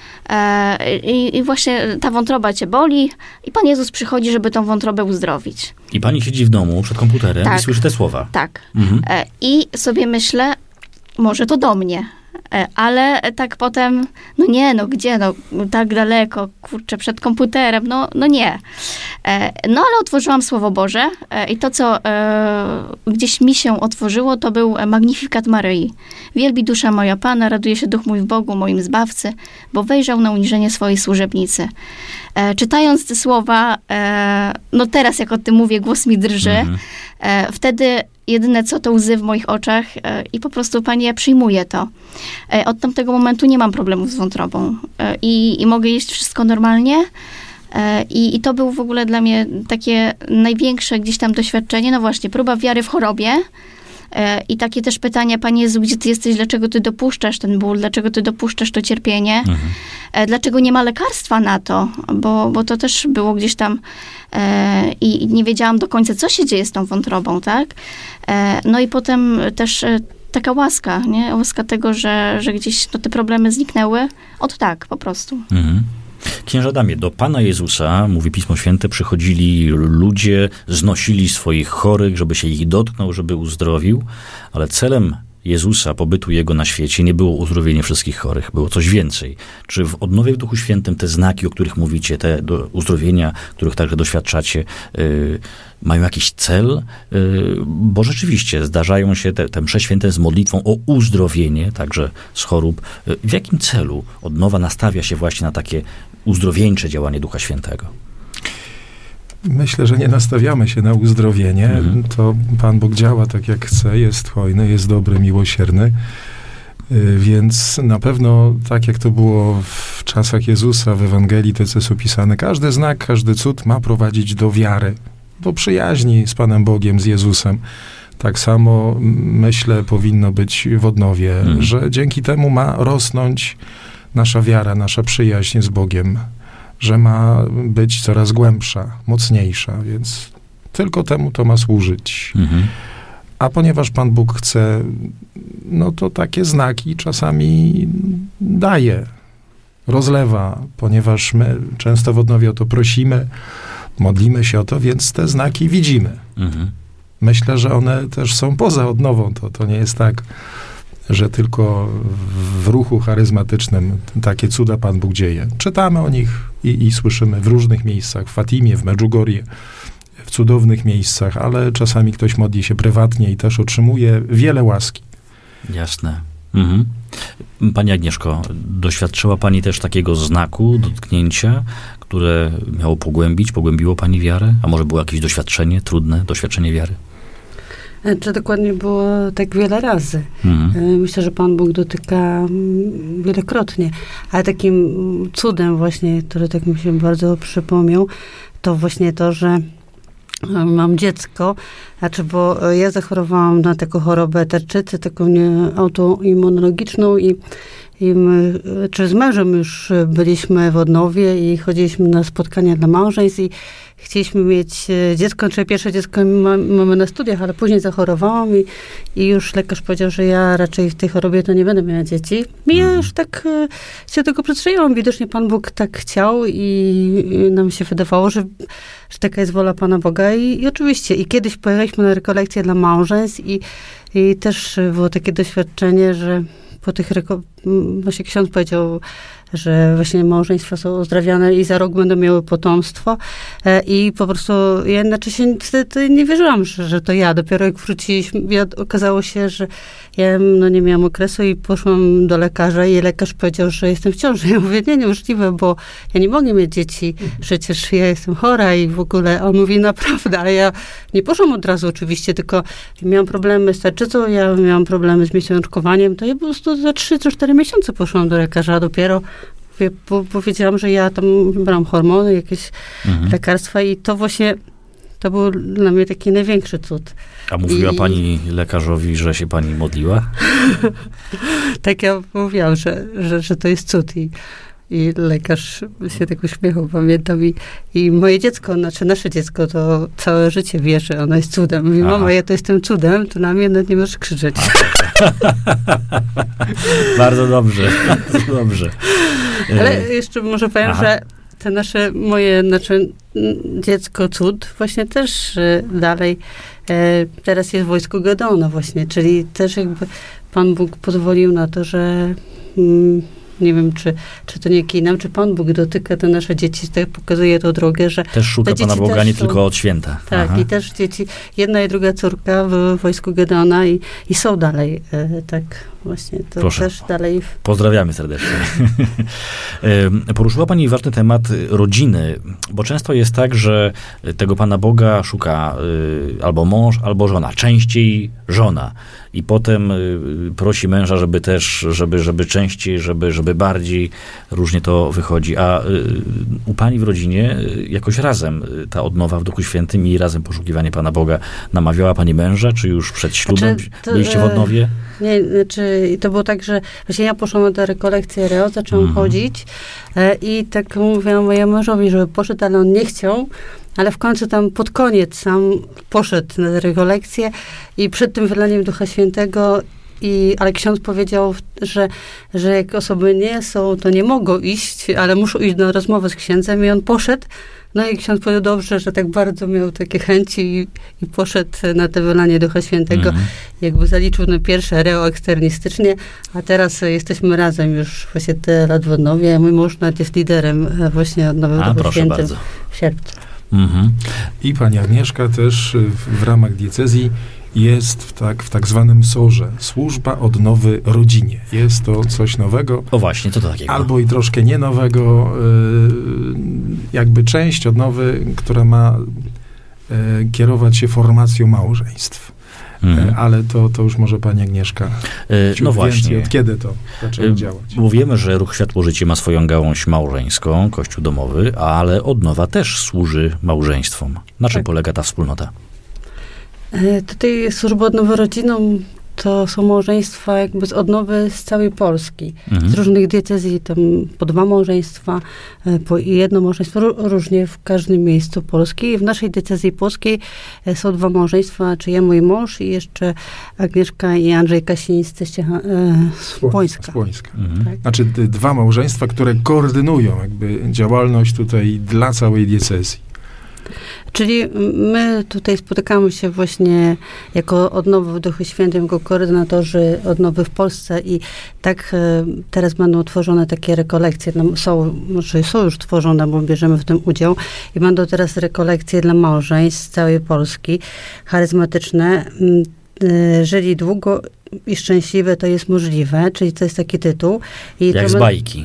I, I właśnie ta wątroba cię boli i Pan Jezus przychodzi, żeby tą wątrobę uzdrowić. I pani siedzi w domu przed komputerem tak, i słyszy te słowa. Tak. Mhm. I sobie myślę, może to do mnie. Ale tak potem, no nie, no gdzie, no tak daleko, kurczę, przed komputerem, no, no nie. No ale otworzyłam Słowo Boże i to, co e, gdzieś mi się otworzyło, to był Magnificat Maryi. Wielbi dusza moja Pana, raduje się duch mój w Bogu, moim Zbawcy, bo wejrzał na uniżenie swojej służebnicy. E, czytając te słowa, e, no teraz jak o tym mówię, głos mi drży. Mhm. E, wtedy jedyne co, to łzy w moich oczach e, i po prostu, Panie, ja przyjmuję to. E, od tamtego momentu nie mam problemów z wątrobą e, i, i mogę jeść wszystko normalnie. E, i, I to był w ogóle dla mnie takie największe gdzieś tam doświadczenie. No właśnie, próba wiary w chorobie. E, I takie też pytania, Panie Jezu, gdzie Ty jesteś, dlaczego Ty dopuszczasz ten ból, dlaczego Ty dopuszczasz to cierpienie, mhm. e, dlaczego nie ma lekarstwa na to, bo, bo to też było gdzieś tam e, i, i nie wiedziałam do końca, co się dzieje z tą wątrobą, tak? E, no i potem też e, taka łaska, nie? Łaska tego, że, że gdzieś no, te problemy zniknęły, od tak po prostu. Mhm. Księże Adamie, do Pana Jezusa, mówi Pismo Święte, przychodzili ludzie, znosili swoich chorych, żeby się ich dotknął, żeby uzdrowił, ale celem Jezusa, pobytu Jego na świecie, nie było uzdrowienie wszystkich chorych, było coś więcej. Czy w odnowie w Duchu Świętym te znaki, o których mówicie, te do uzdrowienia, których także doświadczacie, yy, mają jakiś cel? Yy, bo rzeczywiście zdarzają się te, te msze święte z modlitwą o uzdrowienie, także z chorób. Yy, w jakim celu odnowa nastawia się właśnie na takie uzdrowieńcze działanie Ducha Świętego? Myślę, że nie nastawiamy się na uzdrowienie. Mhm. To Pan Bóg działa tak, jak chce, jest hojny, jest dobry, miłosierny. Więc na pewno, tak jak to było w czasach Jezusa w Ewangelii, to co jest opisane, każdy znak, każdy cud ma prowadzić do wiary, do przyjaźni z Panem Bogiem, z Jezusem. Tak samo, myślę, powinno być w odnowie, mhm. że dzięki temu ma rosnąć nasza wiara, nasza przyjaźń z Bogiem, że ma być coraz głębsza, mocniejsza, więc tylko temu to ma służyć. Mhm. A ponieważ Pan Bóg chce, no to takie znaki czasami daje, rozlewa, ponieważ my często w odnowie o to prosimy, modlimy się o to, więc te znaki widzimy. Mhm. Myślę, że one też są poza odnową. To, to nie jest tak, że tylko w ruchu charyzmatycznym takie cuda Pan Bóg dzieje. Czytamy o nich i, i słyszymy w różnych miejscach, w Fatimie, w Medjugorje, w cudownych miejscach, ale czasami ktoś modli się prywatnie i też otrzymuje wiele łaski. Jasne. Mhm. Pani Agnieszko, doświadczyła Pani też takiego znaku, dotknięcia, które miało pogłębić, pogłębiło Pani wiarę? A może było jakieś doświadczenie, trudne doświadczenie wiary? Czy dokładnie było tak wiele razy. Mhm. Myślę, że Pan Bóg dotyka wielokrotnie. Ale takim cudem właśnie, który tak mi się bardzo przypomniał, to właśnie to, że mam dziecko, znaczy, bo ja zachorowałam na taką chorobę tarczycy, taką autoimmunologiczną i, i my, czy z mężem już byliśmy w odnowie i chodziliśmy na spotkania dla małżeństw i chcieliśmy mieć dziecko, czy pierwsze dziecko mamy na studiach, ale później zachorowałam i, i już lekarz powiedział, że ja raczej w tej chorobie to nie będę miała dzieci. I ja już tak się tego przytrzymałam. Widocznie Pan Bóg tak chciał i, i nam się wydawało, że, że taka jest wola Pana Boga. I, i oczywiście, i kiedyś pojechaliśmy na rekolekcję dla małżeństw i, i też było takie doświadczenie, że po tych reko... właśnie ksiądz powiedział, że właśnie małżeństwa są uzdrawiane i za rok będą miały potomstwo. I po prostu ja inaczej się wtedy nie wierzyłam, że, że to ja. Dopiero jak wróciliśmy, ja, okazało się, że ja no, nie miałam okresu i poszłam do lekarza i lekarz powiedział, że jestem w ciąży. Ja mówię, nie, niemożliwe, bo ja nie mogę mieć dzieci. Przecież ja jestem chora i w ogóle. On mówi, naprawdę, ale ja nie poszłam od razu oczywiście, tylko miałam problemy z tarczycą, ja miałam problemy z miesiączkowaniem, to ja po prostu za trzy czy cztery miesiące poszłam do lekarza, a dopiero bo powiedziałam, że ja tam brałam hormony, jakieś mhm. lekarstwa i to właśnie, to był dla mnie taki największy cud. A mówiła I... pani lekarzowi, że się pani modliła? Tak ja mówiłam, że, że, że to jest cud i, i lekarz się tak uśmiechał, pamiętam i, i moje dziecko, znaczy nasze dziecko to całe życie wie, że ono jest cudem. Mówi, Aha. mama, ja to jestem cudem, to na mnie nawet nie możesz krzyczeć. Bardzo dobrze, bardzo dobrze. Ale jeszcze może powiem, Aha. że te nasze, moje, znaczy dziecko cud właśnie też dalej e, teraz jest w wojsku Gedeona właśnie, czyli też jakby Pan Bóg pozwolił na to, że mm, nie wiem, czy, czy to nie kinam, czy Pan Bóg dotyka te nasze dzieci, tak pokazuje tą drogę, że... Też szuka Pana Boga, też nie są, tylko od święta. Tak, Aha. i też dzieci, jedna i druga córka w wojsku Gedeona i, i są dalej, e, tak właśnie, to Proszę. też dalej... W... Pozdrawiamy serdecznie. Poruszyła Pani ważny temat rodziny, bo często jest tak, że tego Pana Boga szuka y, albo mąż, albo żona. Częściej żona. I potem y, prosi męża, żeby też, żeby, żeby częściej, żeby, żeby bardziej. Różnie to wychodzi. A y, u Pani w rodzinie y, jakoś razem y, ta odnowa w Duchu Świętym i razem poszukiwanie Pana Boga namawiała Pani męża, czy już przed ślubem znaczy, to, byliście w odnowie? Nie, znaczy to było tak, że właśnie ja poszłam na rekolekcję R E O, zaczęłam mm. chodzić e, i tak mówiłam mojemu mężowi, żeby poszedł, ale on nie chciał. Ale w końcu tam pod koniec sam poszedł na rekolekcję i przed tym wylaniem Ducha Świętego i, ale ksiądz powiedział, że, że jak osoby nie są, to nie mogą iść, ale muszą iść na rozmowę z księdzem i on poszedł. No i ksiądz powiedział dobrze, że tak bardzo miał takie chęci i, i poszedł na te wylanie Ducha Świętego. Mm. Jakby zaliczył na pierwsze R E O eksternistycznie, a teraz jesteśmy razem już właśnie te lat w odnowie. Mój mąż nawet jest liderem właśnie odnowy Ducha Świętym w sierpcu. Mhm. I pani Agnieszka też w, w ramach diecezji jest w tak, w tak zwanym sorze. Służba odnowy rodzinie. Jest to coś nowego. O właśnie, co to takiego? Albo i troszkę nie nowego. Jakby część odnowy, która ma kierować się formacją małżeństw. Mhm. Ale to, to już może pani Agnieszka e, no właśnie. Od kiedy to zaczęło e, działać? Bo wiemy, że Ruch Światło Życie ma swoją gałąź małżeńską, Kościół domowy, ale odnowa też służy małżeństwom. Na czym tak. polega ta wspólnota? E, tutaj służba odnowy rodziną to są małżeństwa jakby z odnowy z całej Polski. Mhm. Z różnych diecezji, tam po dwa małżeństwa, po jedno małżeństwo, różnie w każdym miejscu Polski. I w naszej diecezji polskiej są dwa małżeństwa, czy ja, mój mąż i jeszcze Agnieszka i Andrzej Kasińscy z Płońska. Z Płońska. Mhm. Tak? Znaczy dwa małżeństwa, które koordynują jakby działalność tutaj dla całej diecezji. Czyli my tutaj spotykamy się właśnie jako odnowy w Duchu Świętym, jako koordynatorzy odnowy w Polsce i tak teraz będą tworzone takie rekolekcje, są, znaczy są już tworzone, bo bierzemy w tym udział i będą teraz rekolekcje dla małżeństw z całej Polski, charyzmatyczne. Żyli długo i szczęśliwe to jest możliwe, czyli to jest taki tytuł. I Jak to z bajki.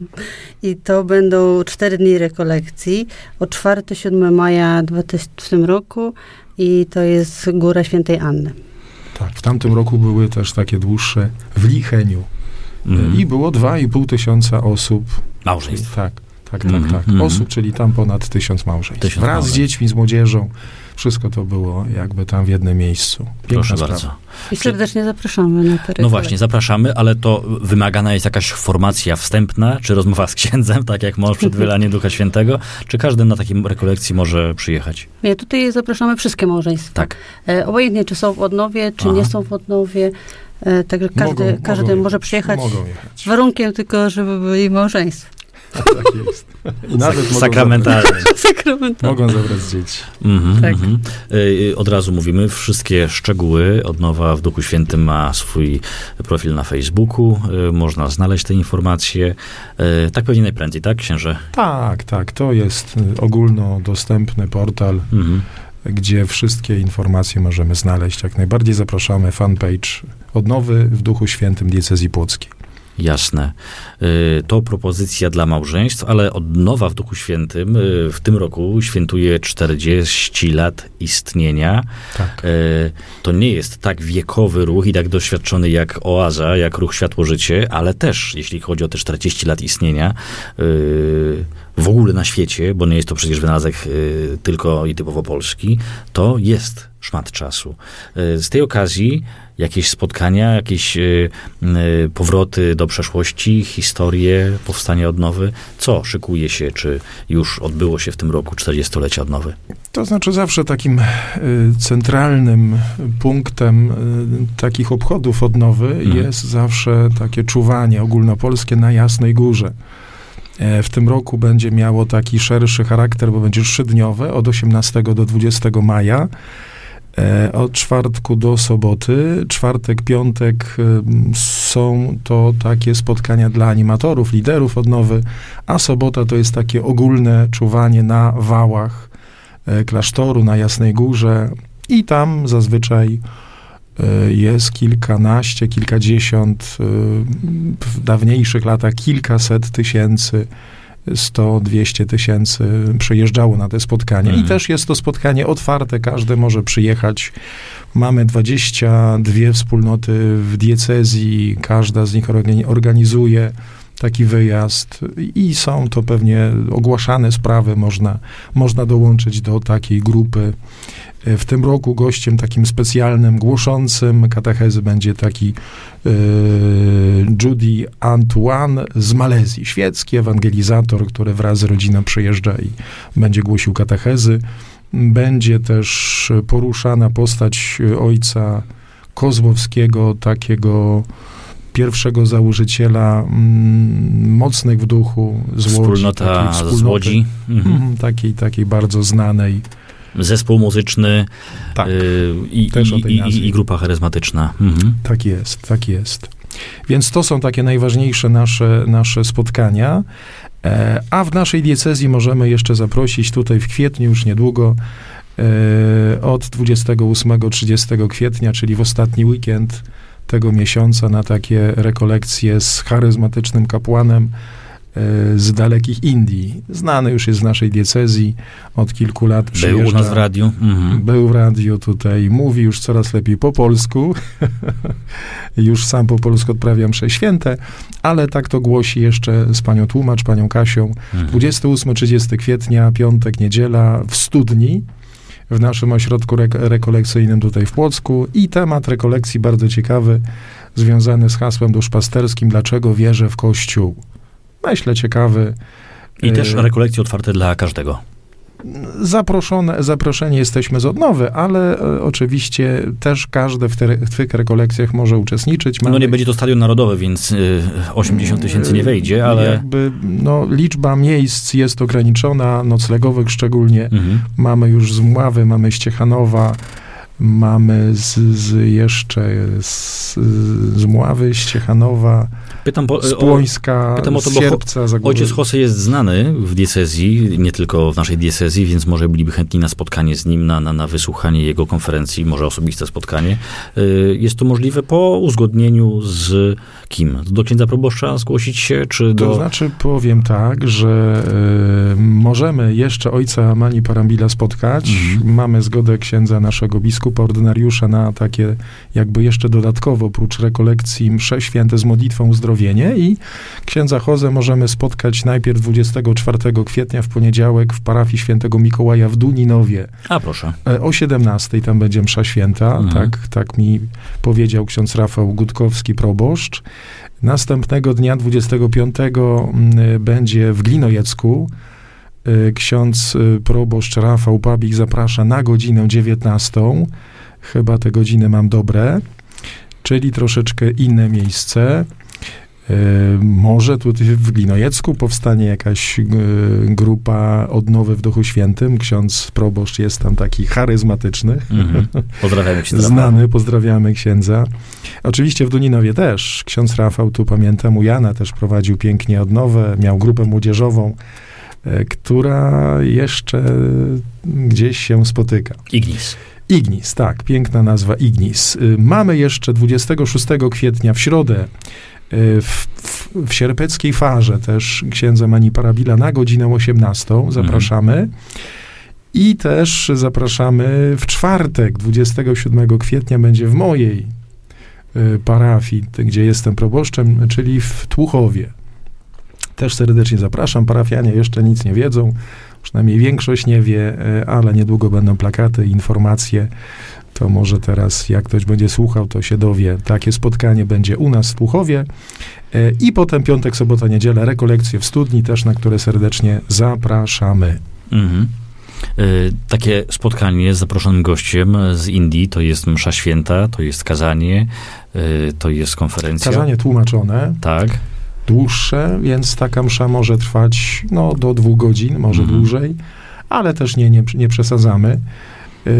I to będą cztery dni rekolekcji, od czwartego do siódmego maja w tym roku i to jest Góra Świętej Anny. Tak, w tamtym roku były też takie dłuższe w Licheniu mm. i było dwa i pół tysiąca osób. Małżeństw. Tak, tak, tak, mm. tak. Mm. Osób, czyli tam ponad tysiąc małżeństw. Tysiąc Wraz małżeństw. z dziećmi, z młodzieżą. Wszystko to było jakby tam w jednym miejscu. Piękna Proszę sprawa. bardzo. I serdecznie zapraszamy na te rekolekcje. No właśnie, zapraszamy, ale to wymagana jest jakaś formacja wstępna, czy rozmowa z księdzem, tak jak mąż przed wylaniem Ducha Świętego, czy każdy na takiej rekolekcji może przyjechać? Nie, tutaj zapraszamy wszystkie małżeństwa. Tak. E, obojętnie, czy są w odnowie, czy Aha. nie są w odnowie. E, także każdy, Mogą, każdy mogą może jechać, przyjechać. Mogą jechać. Warunkiem tylko, żeby byli małżeństwa. Tak jest. I nawet Sak- sakramentalny. Sakramentalny. Mogą zabrać dzieci. Mm-hmm, Tak. mm-hmm. Y, od razu mówimy, wszystkie szczegóły Odnowa w Duchu Świętym ma swój profil na Facebooku, y, można znaleźć te informacje. Y, tak pewnie najprędzej, tak, księże? Tak, tak. To jest ogólnodostępny portal, Mhm. gdzie wszystkie informacje możemy znaleźć. Jak najbardziej zapraszamy. Fanpage Odnowy w Duchu Świętym Diecezji Płockiej. Jasne. Y, To propozycja dla małżeństw, ale Odnowa w Duchu Świętym y, w tym roku świętuje czterdzieści lat istnienia. Tak. Y, To nie jest tak wiekowy ruch i tak doświadczony jak Oaza, jak Ruch Światło Życie, ale też, jeśli chodzi o te czterdzieści lat istnienia, y, w ogóle na świecie, bo nie jest to przecież wynalazek y, tylko i typowo polski, to jest szmat czasu. Y, Z tej okazji jakieś spotkania, jakieś y, y, powroty do przeszłości, historie, powstanie Odnowy. Co szykuje się, czy już odbyło się w tym roku czterdziestolecia Odnowy? To znaczy zawsze takim y, centralnym punktem y, takich obchodów Odnowy Mhm. jest zawsze takie czuwanie ogólnopolskie na Jasnej Górze. E, W tym roku będzie miało taki szerszy charakter, bo będzie trzydniowe, od osiemnastego do dwudziestego maja. E, Od czwartku do soboty. Czwartek, piątek y, są to takie spotkania dla animatorów, liderów Odnowy, a sobota to jest takie ogólne czuwanie na wałach e, klasztoru na Jasnej Górze i tam zazwyczaj e, jest kilkanaście, kilkadziesiąt, e, w dawniejszych latach kilkaset tysięcy, sto, dwieście tysięcy przyjeżdżało na te spotkania. Mhm. I też jest to spotkanie otwarte, każdy może przyjechać. Mamy dwadzieścia dwie wspólnoty w diecezji, każda z nich organi- organizuje taki wyjazd i są to pewnie ogłaszane sprawy, można, można dołączyć do takiej grupy. W tym roku gościem takim specjalnym, głoszącym katechezy będzie taki e, Judy Antoine z Malezji, świecki ewangelizator, który wraz z rodziną przyjeżdża i będzie głosił katechezy. Będzie też poruszana postać ojca Kozłowskiego, takiego pierwszego założyciela mm, Mocnych w Duchu z Łodzi. Wspólnota takiej z wspólnoty, Łodzi. Mhm. mm, takiej, takiej bardzo znanej. Zespół muzyczny Tak, y, i, też o tej i, nazwie. i, i grupa charyzmatyczna. Mhm. Tak jest, tak jest. Więc to są takie najważniejsze nasze, nasze spotkania. E, a w naszej diecezji możemy jeszcze zaprosić tutaj w kwietniu, już niedługo, od dwudziestego ósmego do trzydziestego kwietnia, czyli w ostatni weekend tego miesiąca, na takie rekolekcje z charyzmatycznym kapłanem z dalekich Indii. Znany już jest z naszej diecezji, od kilku lat przyjeżdża. Był u nas w radiu. Mhm. Był w radiu tutaj, mówi już coraz lepiej po polsku. Już sam po polsku odprawia msze święte, ale tak to głosi jeszcze z panią tłumacz, panią Kasią. Mhm. dwudziestego ósmego do trzydziestego kwietnia, piątek, niedziela w studni, w naszym ośrodku re- rekolekcyjnym tutaj w Płocku, i temat rekolekcji bardzo ciekawy, związany z hasłem duszpasterskim: dlaczego wierzę w Kościół. Myślę, ciekawy. I też rekolekcje otwarte dla każdego. Zaproszone, zaproszeni jesteśmy z odnowy, ale e, oczywiście też każdy w, te, w tych rekolekcjach może uczestniczyć. Mamy, no nie będzie to stadion narodowy, więc y, osiemdziesiąt tysięcy nie wejdzie, ale... Jakby, no, liczba miejsc jest ograniczona, noclegowych szczególnie. Mhm. Mamy już z Mławy, mamy z Ciechanowa, mamy z, z jeszcze z, z Mławy, z Ciechanowa, Pytam po, z Płońska, o, pytam o to, z Sierpca. Bo ojciec Jose jest znany w diecezji, nie tylko w naszej diecezji, więc może byliby chętni na spotkanie z nim, na, na, na wysłuchanie jego konferencji, może osobiste spotkanie. Jest to możliwe po uzgodnieniu z kim? Do księdza proboszcza zgłosić się, czy do... To znaczy, powiem tak, że y, możemy jeszcze ojca Mani Parambila spotkać. Mhm. Mamy zgodę księdza naszego biskupa, ordynariusza, na takie jakby jeszcze dodatkowo, oprócz rekolekcji, msze święte z modlitwą uzdrowienie, i księdza Jose możemy spotkać najpierw dwudziestego czwartego kwietnia w poniedziałek w parafii świętego Mikołaja w Duninowie. A proszę. O siedemnastej tam będzie msza święta, mhm. tak, tak mi powiedział ksiądz Rafał Gutkowski, proboszcz. Następnego dnia, dwudziestego piątego, będzie w Glinojecku. Ksiądz proboszcz Rafał Pabik zaprasza na godzinę dziewiętnastą. Chyba te godziny mam dobre. Czyli troszeczkę inne miejsce. Może tutaj w Glinojecku powstanie jakaś grupa odnowy w Duchu Świętym. Ksiądz proboszcz jest tam taki charyzmatyczny. Mm-hmm. Pozdrawiamy księdza. Znany, pozdrawiamy księdza. Oczywiście w Duninowie też. Ksiądz Rafał, tu pamiętam, u Jana też prowadził pięknie odnowę. Miał grupę młodzieżową, która jeszcze gdzieś się spotyka. Ignis. Ignis, tak, piękna nazwa Ignis. Mamy jeszcze dwudziestego szóstego kwietnia w środę w, w, w sierpeckiej farze też księdza Mani Parabila na godzinę osiemnastą. Zapraszamy. Mhm. I też zapraszamy w czwartek, dwudziestego siódmego kwietnia, będzie w mojej y, parafii, gdzie jestem proboszczem, czyli w Tłuchowie. Też serdecznie zapraszam. Parafianie jeszcze nic nie wiedzą. Przynajmniej większość nie wie, ale niedługo będą plakaty, informacje. To może teraz, jak ktoś będzie słuchał, to się dowie. Takie spotkanie będzie u nas w Tłuchowie. I potem piątek, sobota, niedziela rekolekcje w studni też, na które serdecznie zapraszamy. Mhm. Y, takie spotkanie z zaproszonym gościem z Indii, to jest msza święta, to jest kazanie, y, to jest konferencja. Kazanie tłumaczone. Tak. Dłuższe, więc taka msza może trwać no, do dwóch godzin, może mhm. dłużej, ale też nie, nie, nie przesadzamy. Yy,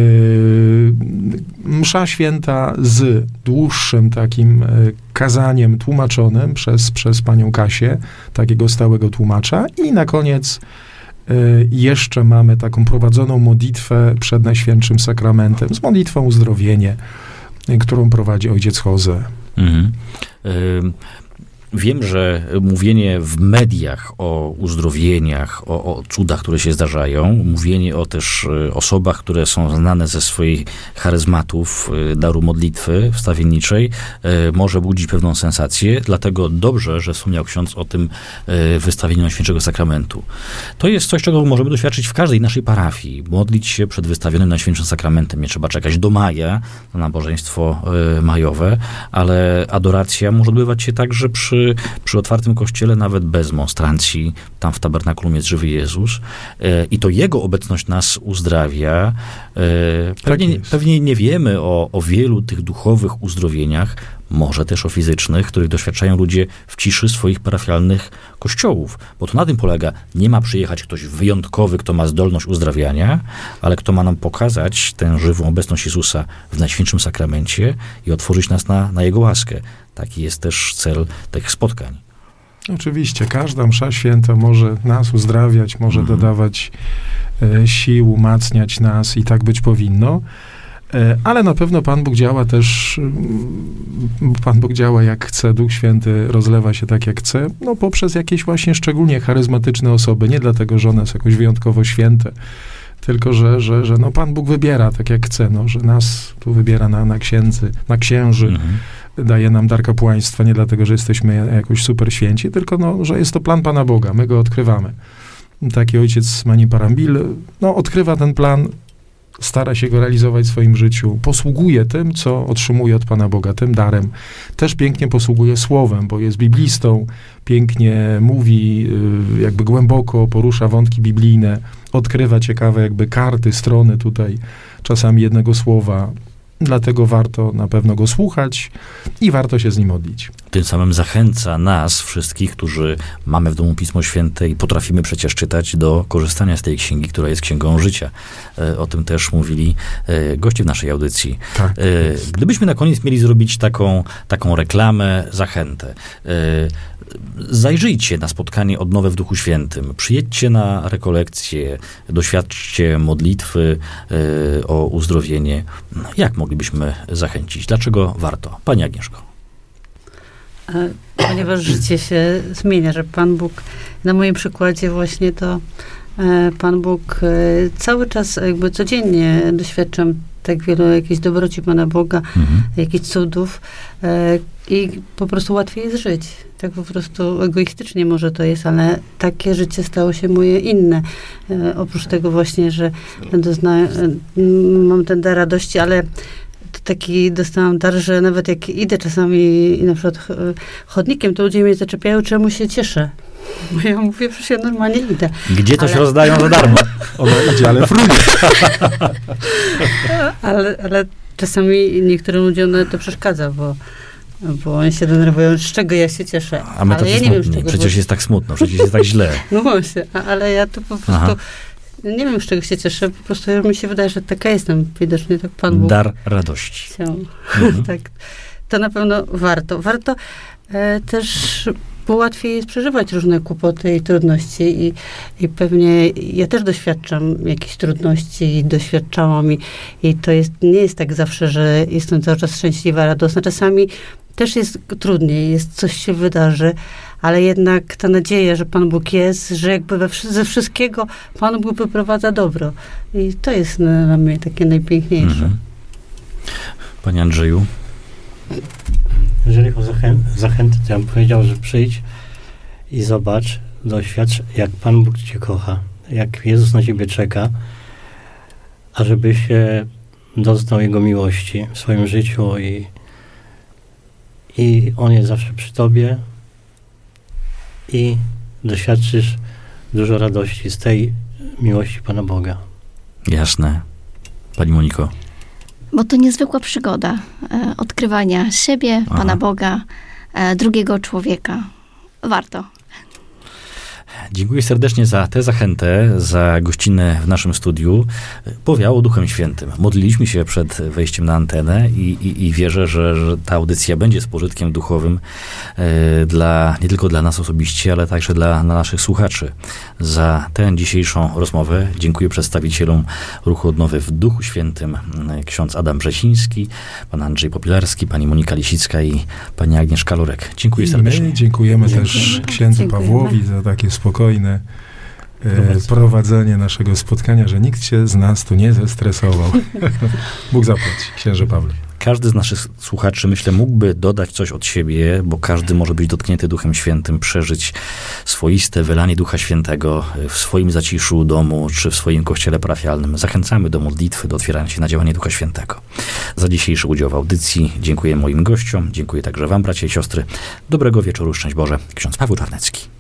msza święta z dłuższym takim yy, kazaniem tłumaczonym przez, przez panią Kasię, takiego stałego tłumacza, i na koniec yy, jeszcze mamy taką prowadzoną modlitwę przed Najświętszym Sakramentem, z modlitwą uzdrowienie, yy, którą prowadzi ojciec Jose. Mhm. Yy. Wiem, że mówienie w mediach o uzdrowieniach, o, o cudach, które się zdarzają, mówienie o też osobach, które są znane ze swoich charyzmatów, daru modlitwy wstawienniczej, może budzić pewną sensację, dlatego dobrze, że wspomniał ksiądz o tym wystawieniu Najświętszego Sakramentu. To jest coś, czego możemy doświadczyć w każdej naszej parafii. Modlić się przed wystawionym Najświętszym Sakramentem. Nie trzeba czekać do maja na nabożeństwo majowe, ale adoracja może odbywać się także przy przy otwartym kościele, nawet bez monstrancji. Tam w tabernakulum jest żywy Jezus. E, I to Jego obecność nas uzdrawia. E, pewnie, tak pewnie nie wiemy o, o wielu tych duchowych uzdrowieniach, może też o fizycznych, których doświadczają ludzie w ciszy swoich parafialnych kościołów. Bo to na tym polega. Nie ma przyjechać ktoś wyjątkowy, kto ma zdolność uzdrawiania, ale kto ma nam pokazać tę żywą obecność Jezusa w Najświętszym Sakramencie i otworzyć nas na, na Jego łaskę. Taki jest też cel tych spotkań. Oczywiście, każda msza święta może nas uzdrawiać, może mhm. dodawać e, sił, umacniać nas i tak być powinno. E, ale na pewno Pan Bóg działa też, m, Pan Bóg działa jak chce, Duch Święty rozlewa się tak jak chce, no poprzez jakieś właśnie szczególnie charyzmatyczne osoby, nie dlatego, że one są jakoś wyjątkowo święte, tylko że, że, że no Pan Bóg wybiera tak jak chce, no, że nas tu wybiera na, na księdzy, na księży, mhm. daje nam dar kapłaństwa, nie dlatego, że jesteśmy jakoś super święci, tylko no, że jest to plan Pana Boga, my go odkrywamy. Taki ojciec Mani Parambil, no odkrywa ten plan, stara się go realizować w swoim życiu, posługuje tym, co otrzymuje od Pana Boga, tym darem. Też pięknie posługuje słowem, bo jest biblistą, pięknie mówi, jakby głęboko porusza wątki biblijne, odkrywa ciekawe jakby karty, strony tutaj, czasami jednego słowa. Dlatego warto na pewno go słuchać i warto się z nim modlić. Tym samym zachęca nas, wszystkich, którzy mamy w domu Pismo Święte i potrafimy przecież czytać, do korzystania z tej księgi, która jest księgą życia. O tym też mówili goście w naszej audycji. Tak. Gdybyśmy na koniec mieli zrobić taką, taką reklamę, zachętę. Zajrzyjcie na spotkanie Odnowę w Duchu Świętym. Przyjedźcie na rekolekcję, doświadczcie modlitwy o uzdrowienie. Jak moglibyśmy zachęcić? Dlaczego warto? Pani Agnieszko. Ponieważ życie się zmienia, że Pan Bóg, na moim przykładzie właśnie to Pan Bóg cały czas, jakby codziennie doświadczam tak wielu jakichś dobroci Pana Boga, mhm. jakichś cudów i po prostu łatwiej jest żyć. Tak po prostu egoistycznie może to jest, ale takie życie stało się moje inne. Oprócz tego właśnie, że dozna, mam ten dar radości, ale to taki dostałam dar, że nawet jak idę czasami na przykład chodnikiem, to ludzie mnie zaczepiają, czemu się cieszę. Bo ja mówię, przecież ja normalnie idę. Gdzie to ale... się rozdają za darmo? Ona idzie, ale fruje. ale, ale czasami niektórym ludziom to przeszkadza, bo, bo oni się denerwują, z czego ja się cieszę. A my ale ja nie wiem, z czego, przecież bo... jest tak smutno, przecież jest tak źle. No właśnie, a, ale ja to po prostu... Aha. Nie wiem, z czego się cieszę, po prostu mi się wydaje, że taka jestem. Widocznie tak Pan Bóg. Dar radości. Mhm. Tak. To na pewno warto. Warto e, też, bo łatwiej jest przeżywać różne kłopoty i trudności i, i pewnie ja też doświadczam jakichś trudności i doświadczałam i, i to jest, nie jest tak zawsze, że jestem cały czas szczęśliwa, radosna. Czasami też jest trudniej, jest coś się wydarzy, ale jednak ta nadzieja, że Pan Bóg jest, że jakby we, ze wszystkiego Pan Bóg wyprowadza dobro. I to jest dla mnie takie najpiękniejsze. Mhm. Panie Andrzeju? Jeżeli chodzi o zachę- zachętę, to ja bym powiedział, że przyjdź i zobacz, doświadcz, jak Pan Bóg cię kocha, jak Jezus na ciebie czeka, ażeby się doznał Jego miłości w swoim życiu i, i On jest zawsze przy tobie i doświadczysz dużo radości z tej miłości Pana Boga. Jasne. Pani Moniko? Bo to niezwykła przygoda e, odkrywania siebie, Aha. Pana Boga, e, drugiego człowieka. Warto. Dziękuję serdecznie za tę zachętę, za gościnę w naszym studiu. Powiało Duchem Świętym. Modliliśmy się przed wejściem na antenę i, i, i wierzę, że, że ta audycja będzie z pożytkiem duchowym e, dla, nie tylko dla nas osobiście, ale także dla, dla naszych słuchaczy. Za tę dzisiejszą rozmowę dziękuję przedstawicielom Ruchu Odnowy w Duchu Świętym, ksiądz Adam Brzesiński, pan Andrzej Popilarski, pani Monika Lisicka i pani Agnieszka Lurek. Dziękuję I serdecznie. My dziękujemy, dziękujemy też księdzu dziękujemy. Pawłowi za takie spokojne e, prowadzenie naszego spotkania, że nikt się z nas tu nie zestresował. Bóg zapłać, księże Pawle. Każdy z naszych słuchaczy, myślę, mógłby dodać coś od siebie, bo każdy może być dotknięty Duchem Świętym, przeżyć swoiste wylanie Ducha Świętego w swoim zaciszu domu, czy w swoim kościele parafialnym. Zachęcamy do modlitwy, do otwierania się na działanie Ducha Świętego. Za dzisiejszy udział w audycji dziękuję moim gościom, dziękuję także wam, bracia i siostry. Dobrego wieczoru, szczęść Boże. Ksiądz Paweł Czarnecki.